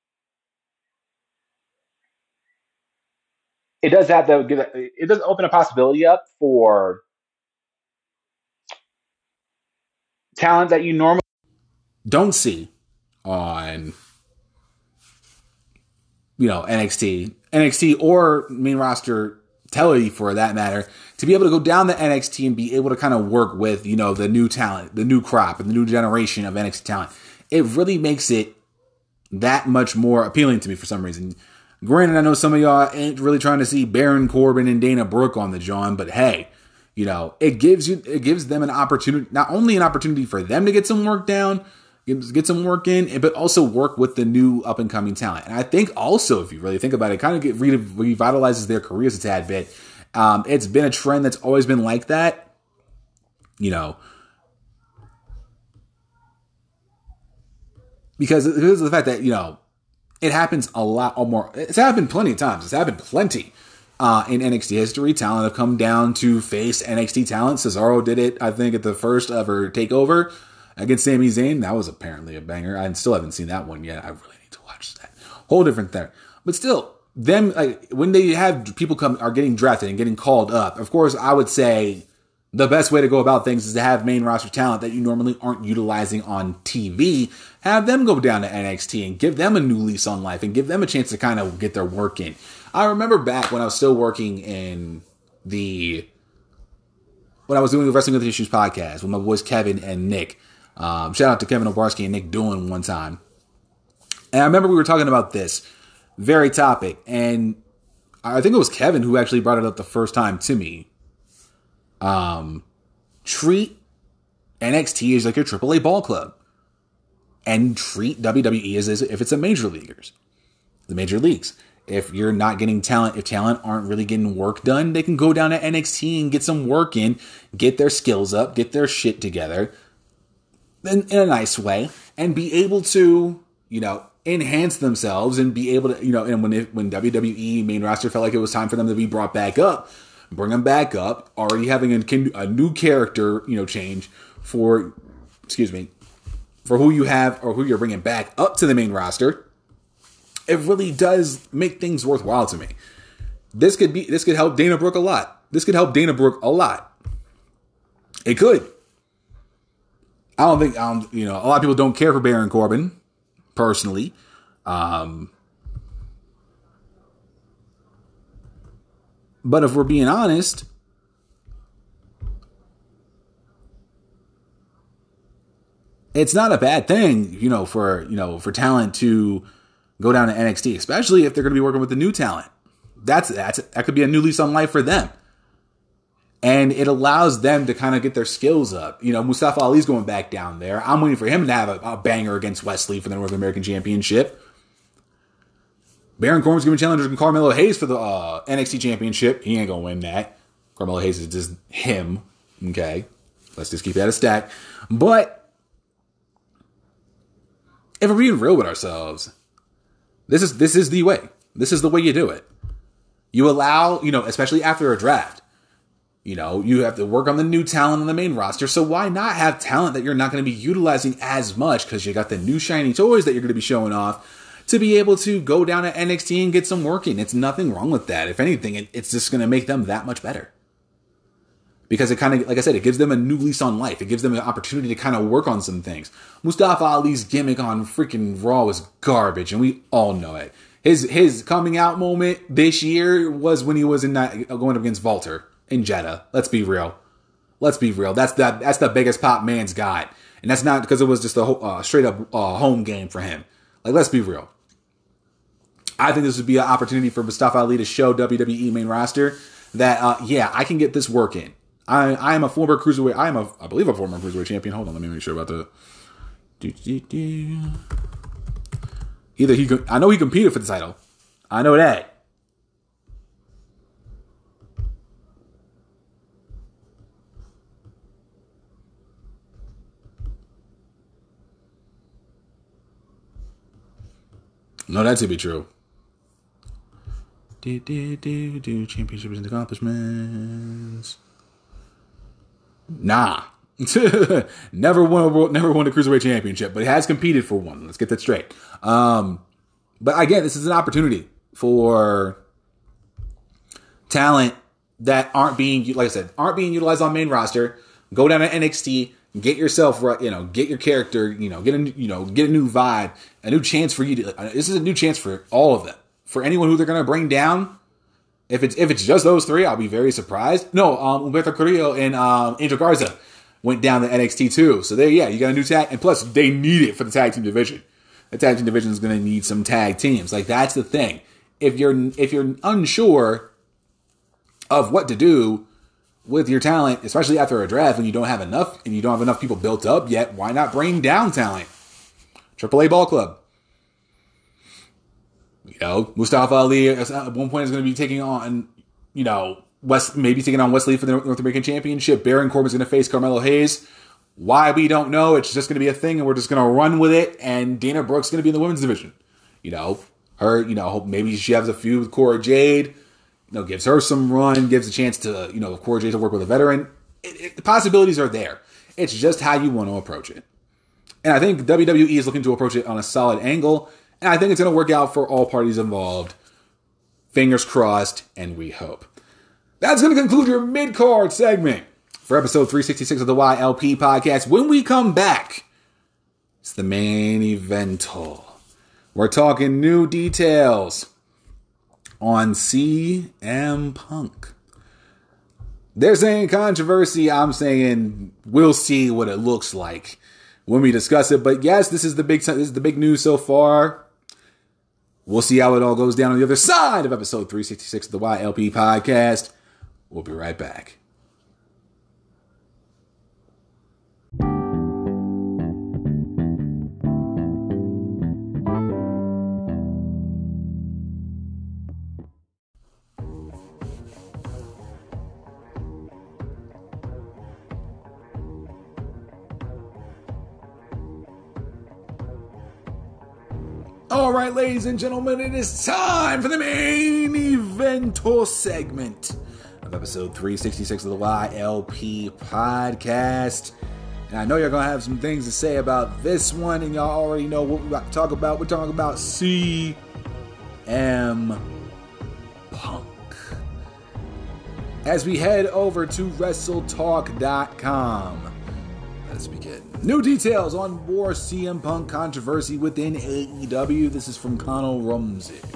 it does have to give it does open a possibility up for talent that you normally don't see on, you know, N X T, N X T or main roster telly for that matter, to be able to go down the N X T and be able to kind of work with, you know, the new talent, the new crop, and the new generation of N X T talent. It really makes it that much more appealing to me for some reason. Granted, I know some of y'all ain't really trying to see Baron Corbin and Dana Brooke on the John, but hey, you know, it gives you, it gives them an opportunity, not only an opportunity for them to get some work down, get some work in, but also work with the new up and coming talent. And I think also, if you really think about it, it kind of get re- revitalizes their careers a tad bit. Um, it's been a trend that's always been like that, you know, because, because of the fact that, you know, it happens a lot more. It's happened plenty of times. It's happened plenty uh, in N X T history. Talent have come down to face N X T talent. Cesaro did it, I think, at the first ever takeover against Sami Zayn. That was apparently a banger. I still haven't seen that one yet. I really need to watch that. Whole different thing. But still, them, like, when they have people come are getting drafted and getting called up, of course, I would say the best way to go about things is to have main roster talent that you normally aren't utilizing on T V. Have them go down to N X T and give them a new lease on life and give them a chance to kind of get their work in. I remember back when I was still working in the, when I was doing the Wrestling with Issues podcast with my boys Kevin and Nick. Um, shout out to Kevin Obarski and Nick Doolin one time. And I remember we were talking about this very topic. And I think it was Kevin who actually brought it up the first time to me. Um, treat N X T as like your triple A ball club. And treat W W E as, as if it's a major leaguers. The major leagues. If you're not getting talent, if talent aren't really getting work done, they can go down to N X T and get some work in, get their skills up, get their shit together in, in a nice way, and be able to, you know, enhance themselves and be able to, you know, and when it, when W W E main roster felt like it was time for them to be brought back up, bring them back up, already having a, a new character, you know, change for, excuse me, for who you have or who you're bringing back up to the main roster. It really does make things worthwhile to me. This could be, this could help Dana Brooke a lot. This could help Dana Brooke a lot. It could. I don't think, um, you know, a lot of people don't care for Baron Corbin, personally. Um, but if we're being honest, it's not a bad thing, you know, for, you know, for talent to go down to N X T, especially if they're going to be working with the new talent. That's, that's, that could be a new lease on life for them. And it allows them to kind of get their skills up. You know, Mustafa Ali's going back down there. I'm waiting for him to have a, a banger against Wesley for the North American Championship. Baron Corbin's giving challengers to Carmelo Hayes for the uh, N X T Championship. He ain't going to win that. Carmelo Hayes is just him. Okay. Let's just keep that a stack. But if we're being real with ourselves, this is this is the way. This is the way you do it. You allow, you know, especially after a draft, You know, you have to work on the new talent on the main roster. So why not have talent that you're not going to be utilizing as much because you got the new shiny toys that you're going to be showing off to be able to go down to N X T and get some work in? It's nothing wrong with that. If anything, it, it's just going to make them that much better. Because it kind of, like I said, it gives them a new lease on life. It gives them an opportunity to kind of work on some things. Mustafa Ali's gimmick on freaking Raw was garbage, and we all know it. His his coming out moment this year was when he was in that, going up against Walter in Jeddah. Let's be real. Let's be real. That's the, that's the biggest pop man's got. And that's not because it was just a uh, straight up uh, home game for him. Like, let's be real. I think this would be an opportunity for Mustafa Ali to show W W E main roster that, uh, yeah, I can get this work in. I I am a former cruiserweight. I am a, I believe, a former cruiserweight champion. Hold on, let me make sure about the. Do, do, do. Either he, I know he competed for the title. I know that. No, that to be true. Do, do, do, do, championships and accomplishments. Nah. never won a never won a cruiserweight championship, but has competed for one. Let's get that straight. Um, but again, this is an opportunity for talent that aren't being, like I said, aren't being utilized on main roster. Go down to N X T, get yourself right, you know, get your character, you know, get a you know, get a new vibe, a new chance for you to. This is a new chance for all of them. For anyone who they're going to bring down. If it's if it's just those three, I'll be very surprised. No, um, Humberto Carrillo and um, Angel Garza went down to N X T too. So there, yeah, you got a new tag, and plus they need it for the tag team division. The tag team division is going to need some tag teams. Like, that's the thing. If you're if you're unsure of what to do with your talent, especially after a draft, and you don't have enough, and you don't have enough people built up yet, why not bring down talent? Triple A Ball Club. You know, Mustafa Ali at one point is going to be taking on, you know, West, maybe taking on Wesley for the North American Championship. Baron Corbin's going to face Carmelo Hayes. Why, we don't know. It's just going to be a thing, and we're just going to run with it. And Dana Brooke's going to be in the women's division. You know, her, you know, maybe she has a feud with Cora Jade. You know, gives her some run, gives a chance to, you know, Cora Jade to work with a veteran. It, it, the possibilities are there. It's just how you want to approach it. And I think W W E is looking to approach it on a solid angle. And I think it's going to work out for all parties involved. Fingers crossed, and we hope. That's going to conclude your mid-card segment for episode three sixty-six of the Y L P podcast. When we come back, it's the main evental. We're talking new details on C M Punk. They're saying controversy. I'm saying we'll see what it looks like when we discuss it. But yes, this is the big this is the big news so far. We'll see how it all goes down on the other side of episode three sixty-six of the Y L P podcast. We'll be right back. All right, ladies and gentlemen, it is time for the main evental segment of episode three sixty-six of the Y L P podcast. And I know you're going to have some things to say about this one, and y'all already know what we're about to talk about. We're talking about C M Punk. As we head over to wrestle talk dot com, let's begin. New details on more C M Punk controversy within A E W. This is from Connell Rumsey. I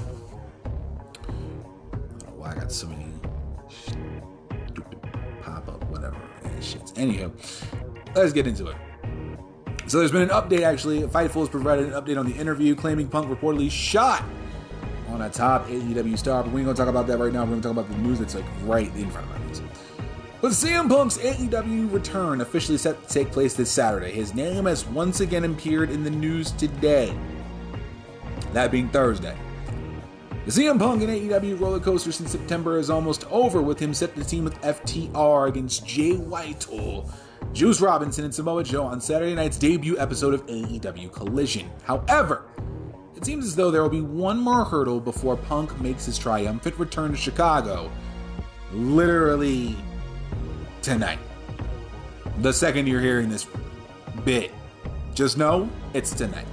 don't know why I got so many stupid pop-up, whatever. Shits. Anywho, let's get into it. So there's been an update, actually. Fightful has provided an update on the interview, claiming Punk reportedly shot on a top A E W star. But we ain't going to talk about that right now. We're going to talk about the news that's like right in front of us. With C M Punk's A E W return officially set to take place this Saturday, his name has once again appeared in the news today. That being Thursday. The C M Punk and A E W roller coaster since September is almost over, with him set to team with F T R against Jay Whitehall, Juice Robinson, and Samoa Joe on Saturday night's debut episode of A E W Collision. However, it seems as though there will be one more hurdle before Punk makes his triumphant return to Chicago. Literally tonight. The second you're hearing this bit, just know it's tonight.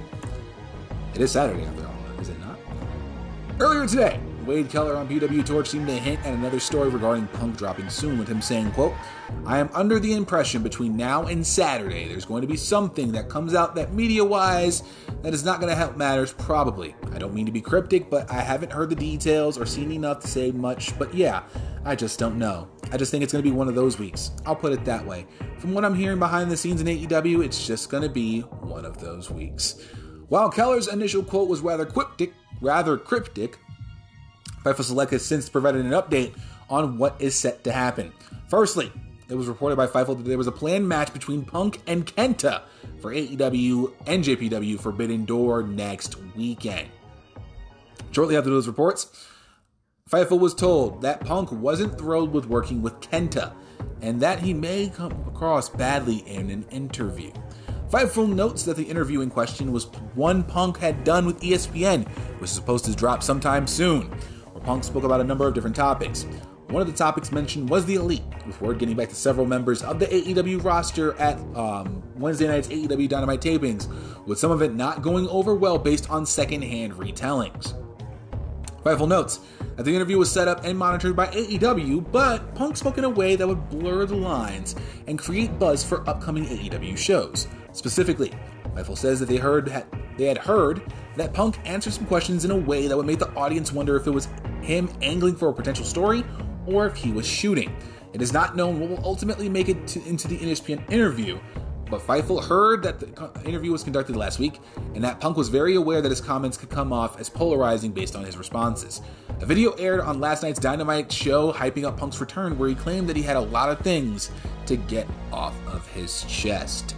It is Saturday after all, is it not? Earlier today, Wade Keller on P W Torch seemed to hint at another story regarding Punk dropping soon, with him saying, quote, "I am under the impression between now and Saturday there's going to be something that comes out that media-wise that is not going to help matters, probably. I don't mean to be cryptic, but I haven't heard the details or seen enough to say much, but yeah, I just don't know. I just think it's going to be one of those weeks. I'll put it that way. From what I'm hearing behind the scenes in A E W, it's just going to be one of those weeks." While Keller's initial quote was rather cryptic, rather cryptic, Fightful Select has since provided an update on what is set to happen. Firstly, it was reported by Fightful that there was a planned match between Punk and Kenta for A E W and J P W Forbidden Door next weekend. Shortly after those reports, Fightful was told that Punk wasn't thrilled with working with Kenta and that he may come across badly in an interview. Fightful notes that the interview in question was one Punk had done with E S P N, which is supposed to drop sometime soon, where Punk spoke about a number of different topics. One of the topics mentioned was the Elite, with word getting back to several members of the A E W roster at um, Wednesday night's A E W Dynamite tapings, with some of it not going over well based on second-hand retellings. Fightful notes that the interview was set up and monitored by A E W, but Punk spoke in a way that would blur the lines and create buzz for upcoming A E W shows. Specifically, Fightful says that they heard they had heard that Punk answered some questions in a way that would make the audience wonder if it was him angling for a potential story or if he was shooting. It is not known what will ultimately make it to, into the E S P N interview, but Fightful heard that the interview was conducted last week and that Punk was very aware that his comments could come off as polarizing based on his responses. A video aired on last night's Dynamite show hyping up Punk's return, where he claimed that he had a lot of things to get off of his chest.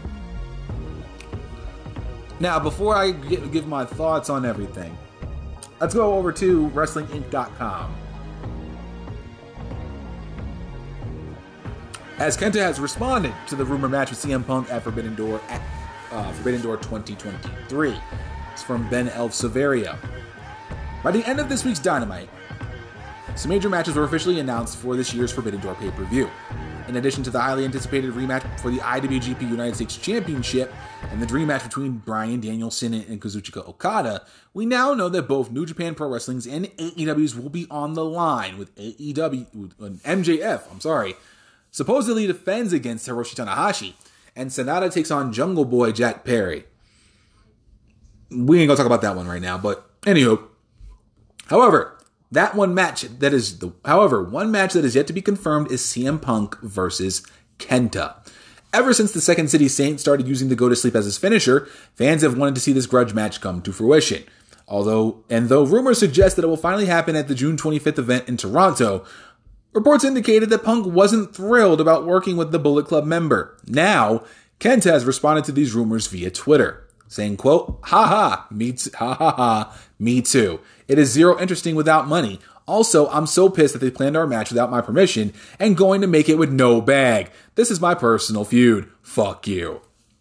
Now, before I give my thoughts on everything, let's go over to Wrestling Inc dot com. As Kenta has responded to the rumor match with C M Punk at Forbidden Door at uh, Forbidden Door twenty twenty-three. It's from Ben Elf Severio. By the end of this week's Dynamite, some major matches were officially announced for this year's Forbidden Door pay-per-view. In addition to the highly anticipated rematch for the I W G P United States Championship and the dream match between Bryan Danielson and Kazuchika Okada, we now know that both New Japan Pro Wrestling's and A E W's will be on the line, with A E W, M J F, I'm sorry, supposedly defends against Hiroshi Tanahashi, and Sanada takes on Jungle Boy Jack Perry. We ain't gonna talk about that one right now, but anywho. However, that one match that is the, however, one match that is yet to be confirmed is C M Punk versus Kenta. Ever since the Second City Saint started using the Go to Sleep as his finisher, fans have wanted to see this grudge match come to fruition. Although, and though rumors suggest that it will finally happen at the June twenty-fifth event in Toronto, reports indicated that Punk wasn't thrilled about working with the Bullet Club member. Now, Kenta has responded to these rumors via Twitter, saying, quote, "Ha ha, me too, ha ha ha, me too. It is zero interesting without money. Also, I'm so pissed that they planned our match without my permission and going to make it with no bag. This is my personal feud. Fuck you."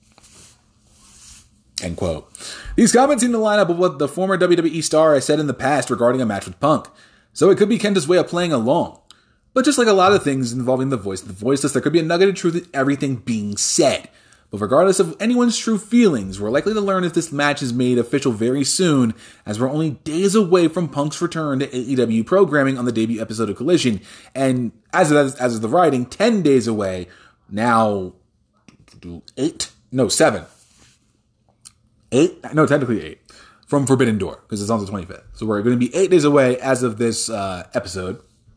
End quote. These comments seem to line up with what the former W W E star has said in the past regarding a match with Punk, so it could be Kenta's way of playing along. But just like a lot of things involving the voice of the voiceless, there could be a nugget of truth in everything being said. But regardless of anyone's true feelings, we're likely to learn if this match is made official very soon, as we're only days away from Punk's return to A E W programming on the debut episode of Collision, and as of, as of the writing, ten days away, now, eight? No, seven. Eight? No, technically eight, from Forbidden Door, because it's on the twenty-fifth. So we're going to be eight days away as of this uh, episode.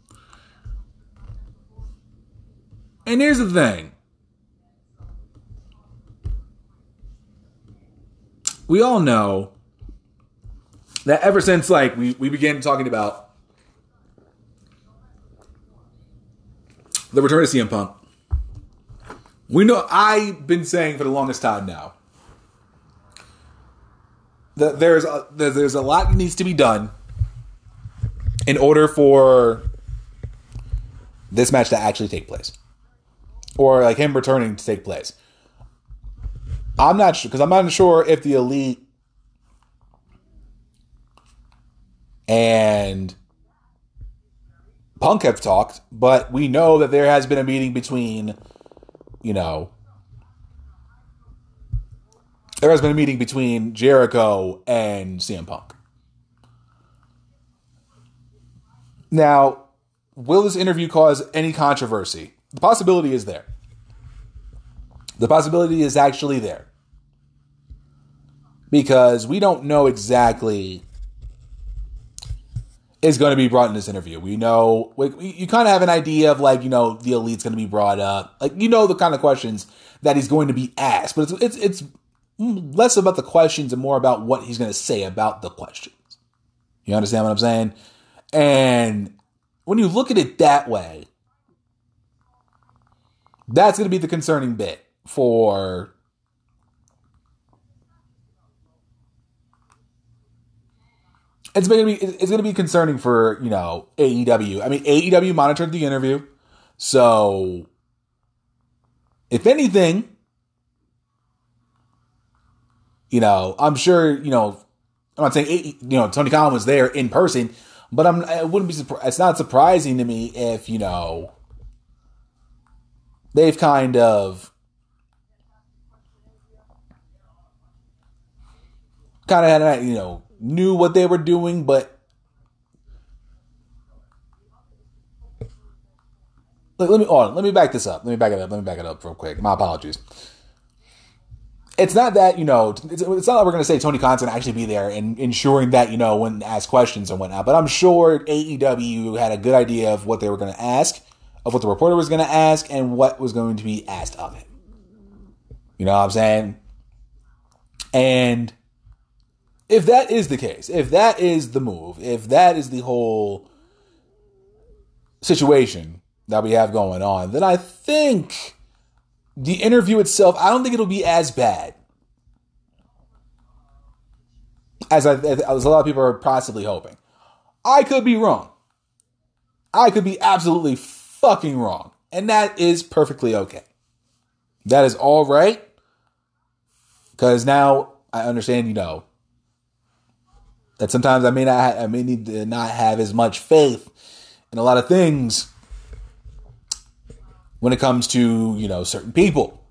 And here's the thing. We all know that ever since, like, we, we began talking about the return of C M Punk, we know, I've been saying for the longest time now that there's a, that there's a lot that needs to be done in order for this match to actually take place. Or, like, him returning to take place. I'm not sure, because I'm not sure if the Elite and Punk have talked, but we know that there has been a meeting between, you know, there has been a meeting between Jericho and C M Punk. Now, will this interview cause any controversy? The possibility is there. The possibility is actually there. Because we don't know exactly is going to be brought in this interview. We know, we, you kind of have an idea of like, you know, the Elite's going to be brought up. Like, you know, the kind of questions that he's going to be asked. But it's it's it's less about the questions and more about what he's going to say about the questions. You understand what I'm saying? And when you look at it that way, that's going to be the concerning bit for it's going to be it's going to be concerning for, you know, A E W. I mean, A E W monitored the interview, so if anything, you know, I'm sure, you know, I'm not saying, you know, Tony Khan was there in person, but I'm, I wouldn't be surprised. It's not surprising to me if, you know, they've kind of, kind of had, you know, knew what they were doing, but let, let me, hold on, let me back this up. Let me back it up. Let me back it up real quick. My apologies. It's not that, you know, it's, it's not that we're going to say Tony Khan's going to actually be there and ensuring that, you know, when asked questions and whatnot, but I'm sure A E W had a good idea of what they were going to ask, of what the reporter was going to ask, and what was going to be asked of him. You know what I'm saying? And if that is the case, if that is the move, if that is the whole situation that we have going on, then I think the interview itself, I don't think it'll be as bad as, I, as a lot of people are possibly hoping. I could be wrong. I could be absolutely fucking wrong. And that is perfectly okay. That is all right. Because now I understand, you know, that sometimes I may not, I may need to not have as much faith in a lot of things when it comes to, you know, certain people.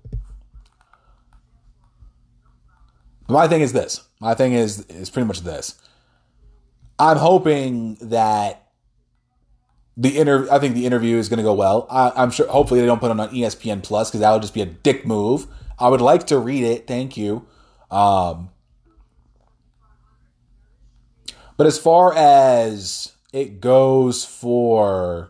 But my thing is this. My thing is is pretty much this. I'm hoping that the inter- I think the interview is going to go well. I, I'm sure. Hopefully they don't put it on E S P N Plus because that would just be a dick move. I would like to read it. Thank you. Um, but as far as it goes for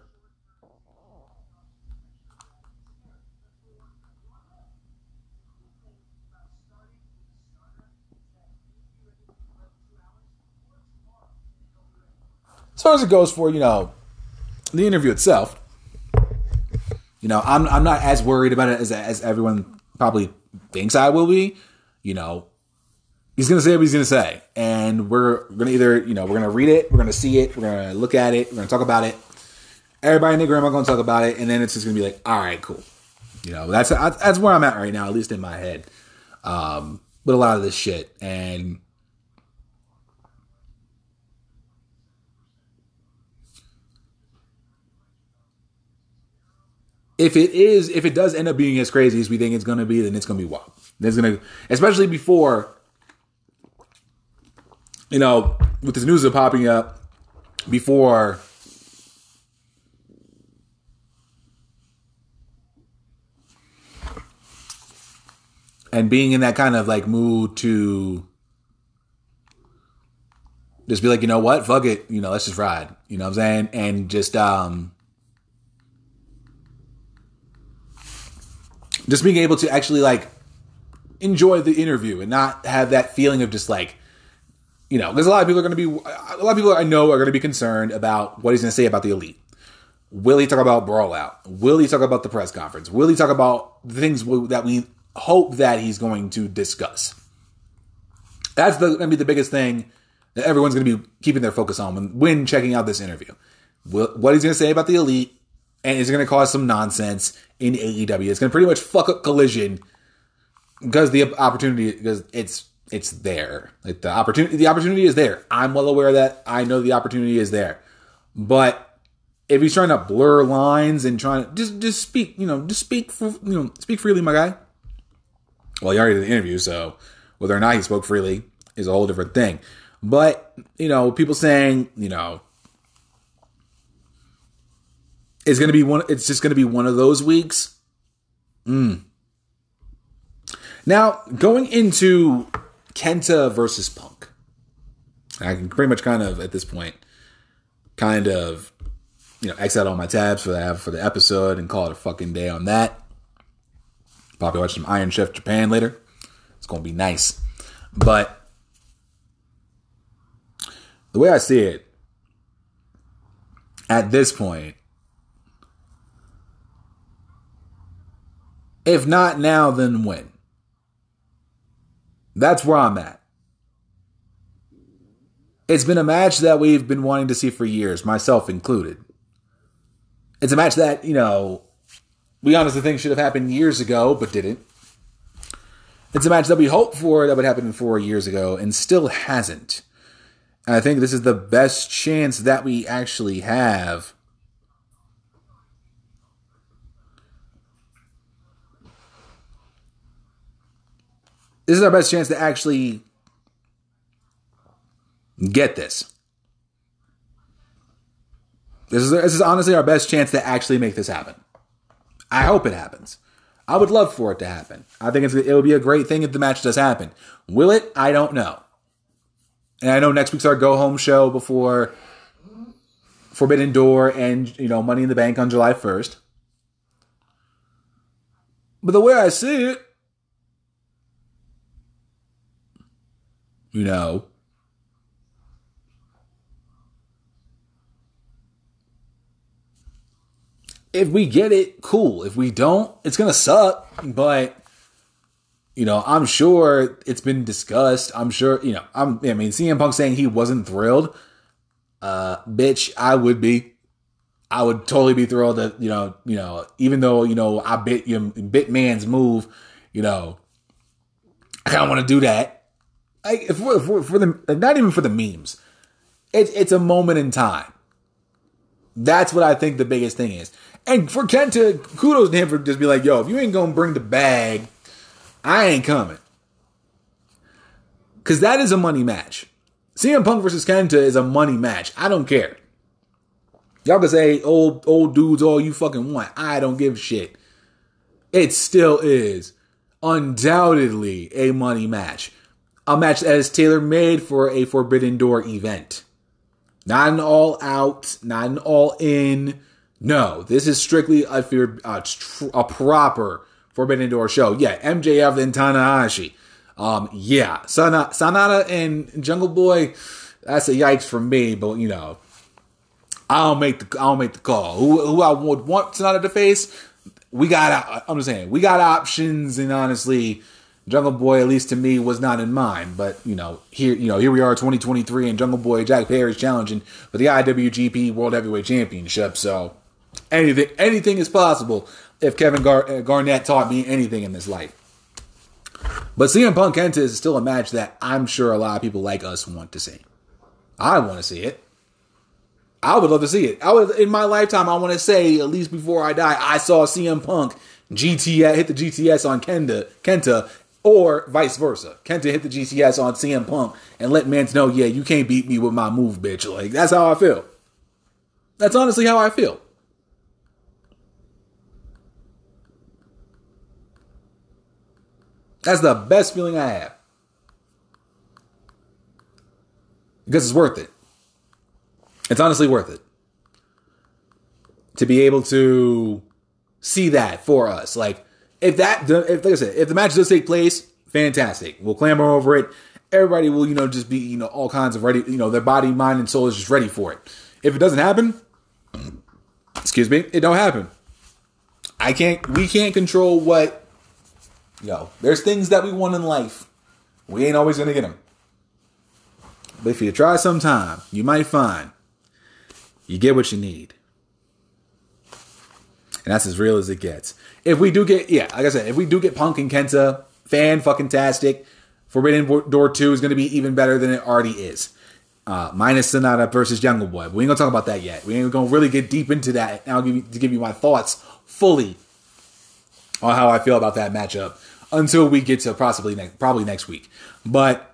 As far as it goes for, you know, the interview itself, you know, I'm I'm not as worried about it as as everyone probably thinks I will be. You know, he's going to say what he's going to say. And we're going to either, you know, we're going to read it, we're going to see it, we're going to look at it, we're going to talk about it. Everybody in the grandma going to talk about it. And then it's just going to be like, all right, cool. You know, that's that's where I'm at right now, at least in my head, um, with a lot of this shit. And If it is, if it does end up being as crazy as we think it's going to be, then it's going to be wild. There's going to, especially before, you know, with this news of popping up before and being in that kind of like mood to just be like, you know what, fuck it, you know, let's just ride. You know what I'm saying? And just, um, Just being able to actually, like, enjoy the interview and not have that feeling of just, like, you know, because a lot of people are going to be, a lot of people I know are going to be concerned about what he's going to say about the Elite. Will he talk about Brawl Out? Will he talk about the press conference? Will he talk about the things that we hope that he's going to discuss? That's going to be the biggest thing that everyone's going to be keeping their focus on when, when checking out this interview. Will, what he's going to say about the Elite, and is going to cause some nonsense in A E W. It's going to pretty much fuck up Collision because the opportunity, because it's it's there. Like the opportunity, the opportunity is there. I'm well aware of that. I know the opportunity is there, but if he's trying to blur lines and trying to just just speak, you know, just speak, you know, speak freely, my guy. Well, he already did the interview, so whether or not he spoke freely is a whole different thing. But, you know, people saying, you know, it's going to be one, it's just going to be one of those weeks. Mm. Now, going into Kenta versus Punk, I can pretty much kind of, at this point, kind of, you know, X out all my tabs for the, for the episode and call it a fucking day on that. Probably watch some Iron Chef Japan later. It's going to be nice. But the way I see it, at this point, if not now, then when? That's where I'm at. It's been a match that we've been wanting to see for years, myself included. It's a match that, you know, we honestly think should have happened years ago, but didn't. It's a match that we hoped for that would happen four years ago and still hasn't. And I think this is the best chance that we actually have This is our best chance to actually get this. This is, this is honestly our best chance to actually make this happen. I hope it happens. I would love for it to happen. I think it's, it would be a great thing if the match does happen. Will it? I don't know. And I know next week's our go-home show before Forbidden Door and, you know, Money in the Bank on July first. But the way I see it, you know, if we get it, cool. If we don't, it's going to suck. But, you know, I'm sure it's been discussed. I'm sure, you know, I'm, I mean, C M Punk saying he wasn't thrilled. Uh, bitch, I would be. I would totally be thrilled that, you know, you know, even though, you know, I bit you, bit man's move, you know, I kind of want to do that. Like, if we're, if we're, for the, not even for the memes. It's, it's a moment in time. That's what I think the biggest thing is. And for Kenta, kudos to him for just be like, yo, if you ain't gonna bring the bag, I ain't coming. Because that is a money match. C M Punk versus Kenta is a money match. I don't care. Y'all can say old old dudes all you fucking want. I don't give a shit. It still is undoubtedly a money match. A match that is tailor-made for a Forbidden Door event. Not an all-out, not an all-in. No, this is strictly a, a, a proper Forbidden Door show. Yeah, M J F and Tanahashi. Um, yeah, Sana, Sanada and Jungle Boy, that's a yikes for me, but, you know, I'll make the I'll make the call. Who, who I would want Sanada to face, we got, I'm just saying, we got options, and honestly, Jungle Boy, at least to me, was not in mind. But, you know, here you know here we are, twenty twenty-three, and Jungle Boy Jack Perry's challenging for the I W G P World Heavyweight Championship. So anything anything is possible if Kevin Gar- Garnett taught me anything in this life. But C M Punk Kenta is still a match that I'm sure a lot of people like us want to see. I want to see it. I would love to see it. I would, in my lifetime, I want to say, at least before I die, I saw C M Punk G T S, hit the G T S on Kenta, Kenta, or vice versa. Kenta hit the G T S on C M Punk and let Mance know, yeah, you can't beat me with my move, bitch. Like, that's how I feel. That's honestly how I feel. That's the best feeling I have. Because it's worth it. It's honestly worth it. To be able to see that for us. Like, if that, if, like I said, if the match does take place, fantastic. We'll clamor over it. Everybody will, you know, just be, you know, all kinds of ready, you know, their body, mind, and soul is just ready for it. If it doesn't happen, excuse me, it don't happen. I can't, we can't control what, you know, there's things that we want in life. We ain't always going to get them. But if you try sometime, you might find you get what you need. And that's as real as it gets. If we do get, yeah, like I said, if we do get Punk and Kenta, fan fucking tastic. Forbidden Door two is going to be even better than it already is. Uh, minus Sonata versus Jungle Boy. But we ain't gonna talk about that yet. We ain't gonna really get deep into that. And I'll give you, to give you my thoughts fully on how I feel about that matchup until we get to possibly next, probably next week. But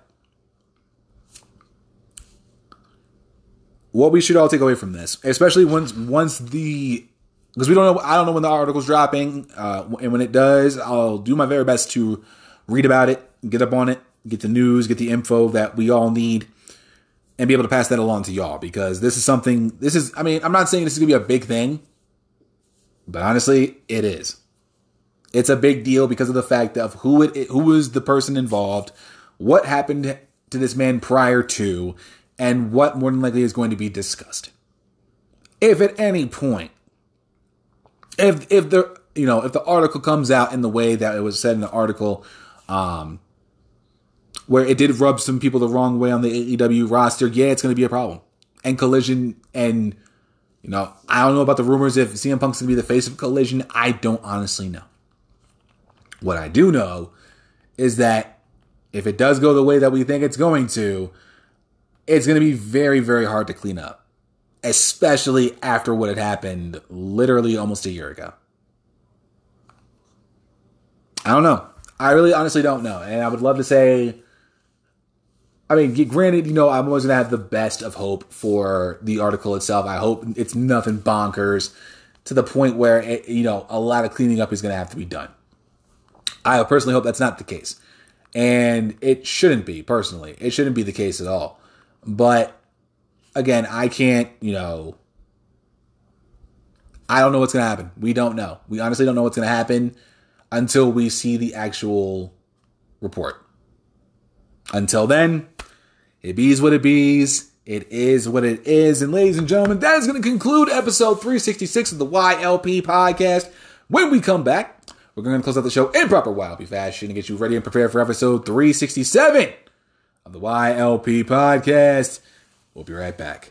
what we should all take away from this, especially once once the, because we don't know, I don't know when the article's dropping, uh, and when it does, I'll do my very best to read about it, get up on it, get the news, get the info that we all need, and be able to pass that along to y'all, because this is something, this is, I mean, I'm not saying this is going to be a big thing, but honestly, it is. It's a big deal because of the fact of who it, who was the person involved, what happened to this man prior to, and what more than likely is going to be discussed. If at any point, if if the you know if the article comes out in the way that it was said in the article, um, where it did rub some people the wrong way on the A E W roster, yeah, it's going to be a problem. And Collision, and you know, I don't know about the rumors if C M Punk's going to be the face of Collision. I don't honestly know. What I do know is that if it does go the way that we think it's going to, it's going to be very, very hard to clean up. Especially after what had happened literally almost a year ago. I don't know. I really honestly don't know. And I would love to say, I mean, granted, you know, I'm always going to have the best of hope for the article itself. I hope it's nothing bonkers to the point where, it, you know, a lot of cleaning up is going to have to be done. I personally hope that's not the case. And it shouldn't be, personally. It shouldn't be the case at all. But, again, I can't, you know, I don't know what's going to happen. We don't know. We honestly don't know what's going to happen until we see the actual report. Until then, it bees what it bees. It is what it is. And ladies and gentlemen, that is going to conclude episode three sixty-six of the Y L P podcast. When we come back, we're going to close out the show in proper Y L P fashion and get you ready and prepared for episode three sixty-seven of the Y L P podcast. We'll be right back.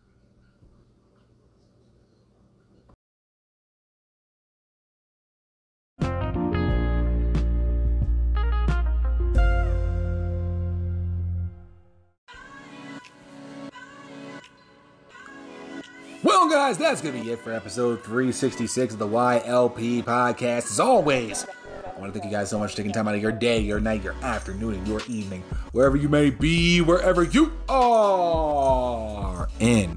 Well, guys, that's going to be it for episode three sixty-six of the Y L P podcast. As always, I want to thank you guys so much for taking time out of your day, your night, your afternoon, and your evening, wherever you may be, wherever you are in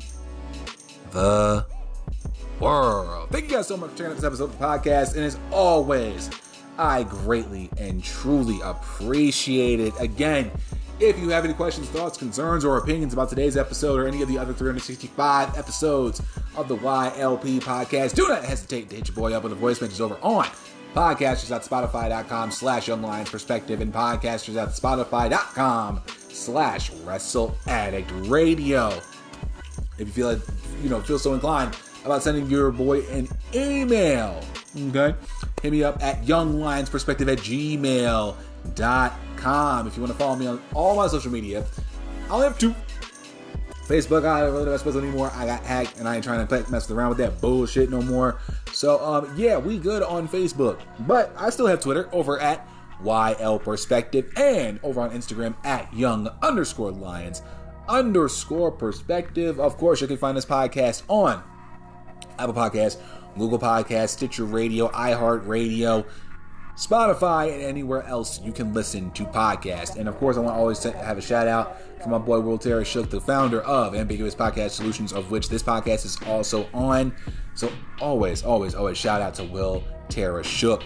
the world. Thank you guys so much for checking out this episode of the podcast. And as always, I greatly and truly appreciate it. Again, if you have any questions, thoughts, concerns, or opinions about today's episode or any of the other three hundred sixty-five episodes of the Y L P podcast, do not hesitate to hit your boy up with a voice message over on podcasters.spotify.com slash Young Lions Perspective and podcasters.spotify.com slash Wrestle Addict Radio. If you feel like, you know, feel so inclined about sending your boy an email, okay, hit me up at younglionsperspective at gmail dot com. If you want to follow me on all my social media, I only have two. Facebook, I don't really know Facebook anymore. I got hacked and I ain't trying to mess around with that bullshit no more. So, um, yeah, we good on Facebook. But I still have Twitter over at Y L Perspective and over on Instagram at Young underscore Lions underscore Perspective. Of course, you can find this podcast on Apple Podcasts, Google Podcasts, Stitcher Radio, iHeartRadio, Spotify, and anywhere else you can listen to podcasts. And of course, I want to always have a shout out for my boy Will Terra Shook, the founder of Ambiguous Podcast Solutions, of which this podcast is also on. So always, always, always shout out to Will Terra Shook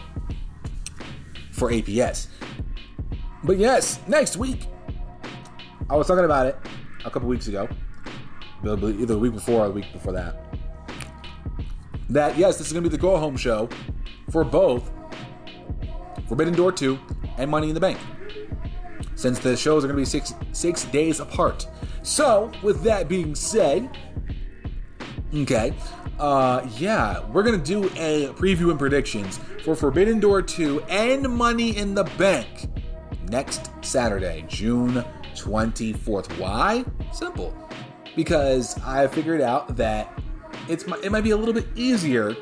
for A P S. But yes, next week, I was talking about it a couple weeks ago, either the week before or the week before that, that yes, this is going to be the go-home show for both Forbidden Door two and Money in the Bank, since the shows are going to be six six days apart. So, with that being said, okay, uh, yeah, we're going to do a preview and predictions for Forbidden Door two and Money in the Bank next Saturday, June twenty-fourth. Why? Simple. Because I figured out that it's it might be a little bit easier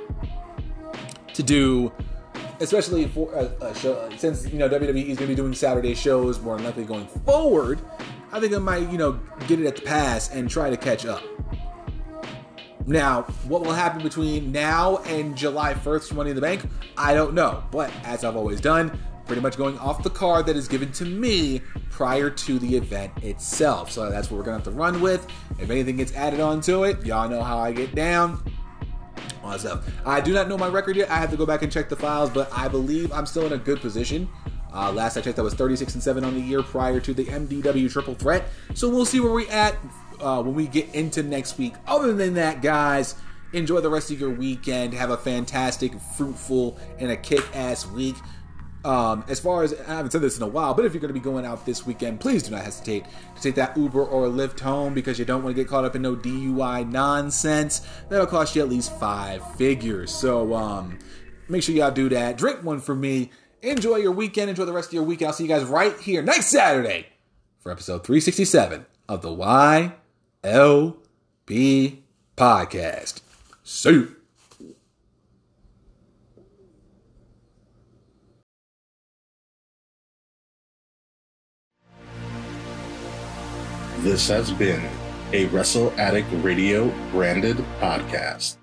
to do, especially for a, a show, since, you know, W W E is going to be doing Saturday shows more than likely going forward. I think I might, you know, get it at the pass and try to catch up. Now, what will happen between now and July first for Money in the Bank? I don't know. But as I've always done, pretty much going off the card that is given to me prior to the event itself. So that's what we're going to have to run with. If anything gets added onto it, y'all know how I get down. All that stuff. I do not know my record yet. I have to go back and check the files, but I believe I'm still in a good position. Uh, last I checked, I was thirty-six and seven on the year prior to the M D W Triple Threat. So we'll see where we at uh, when we get into next week. Other than that, guys, enjoy the rest of your weekend. Have a fantastic, fruitful, and a kick-ass week. Um, as far as, I haven't said this in a while, but if you're going to be going out this weekend, please do not hesitate to take that Uber or Lyft home, because you don't want to get caught up in no D U I nonsense. That'll cost you at least five figures. So um, make sure y'all do that. Drink one for me. Enjoy your weekend. Enjoy the rest of your week. I'll see you guys right here next Saturday for episode three sixty-seven of the Y L B Podcast. See you. This has been a Wrestle Addict Radio branded podcast.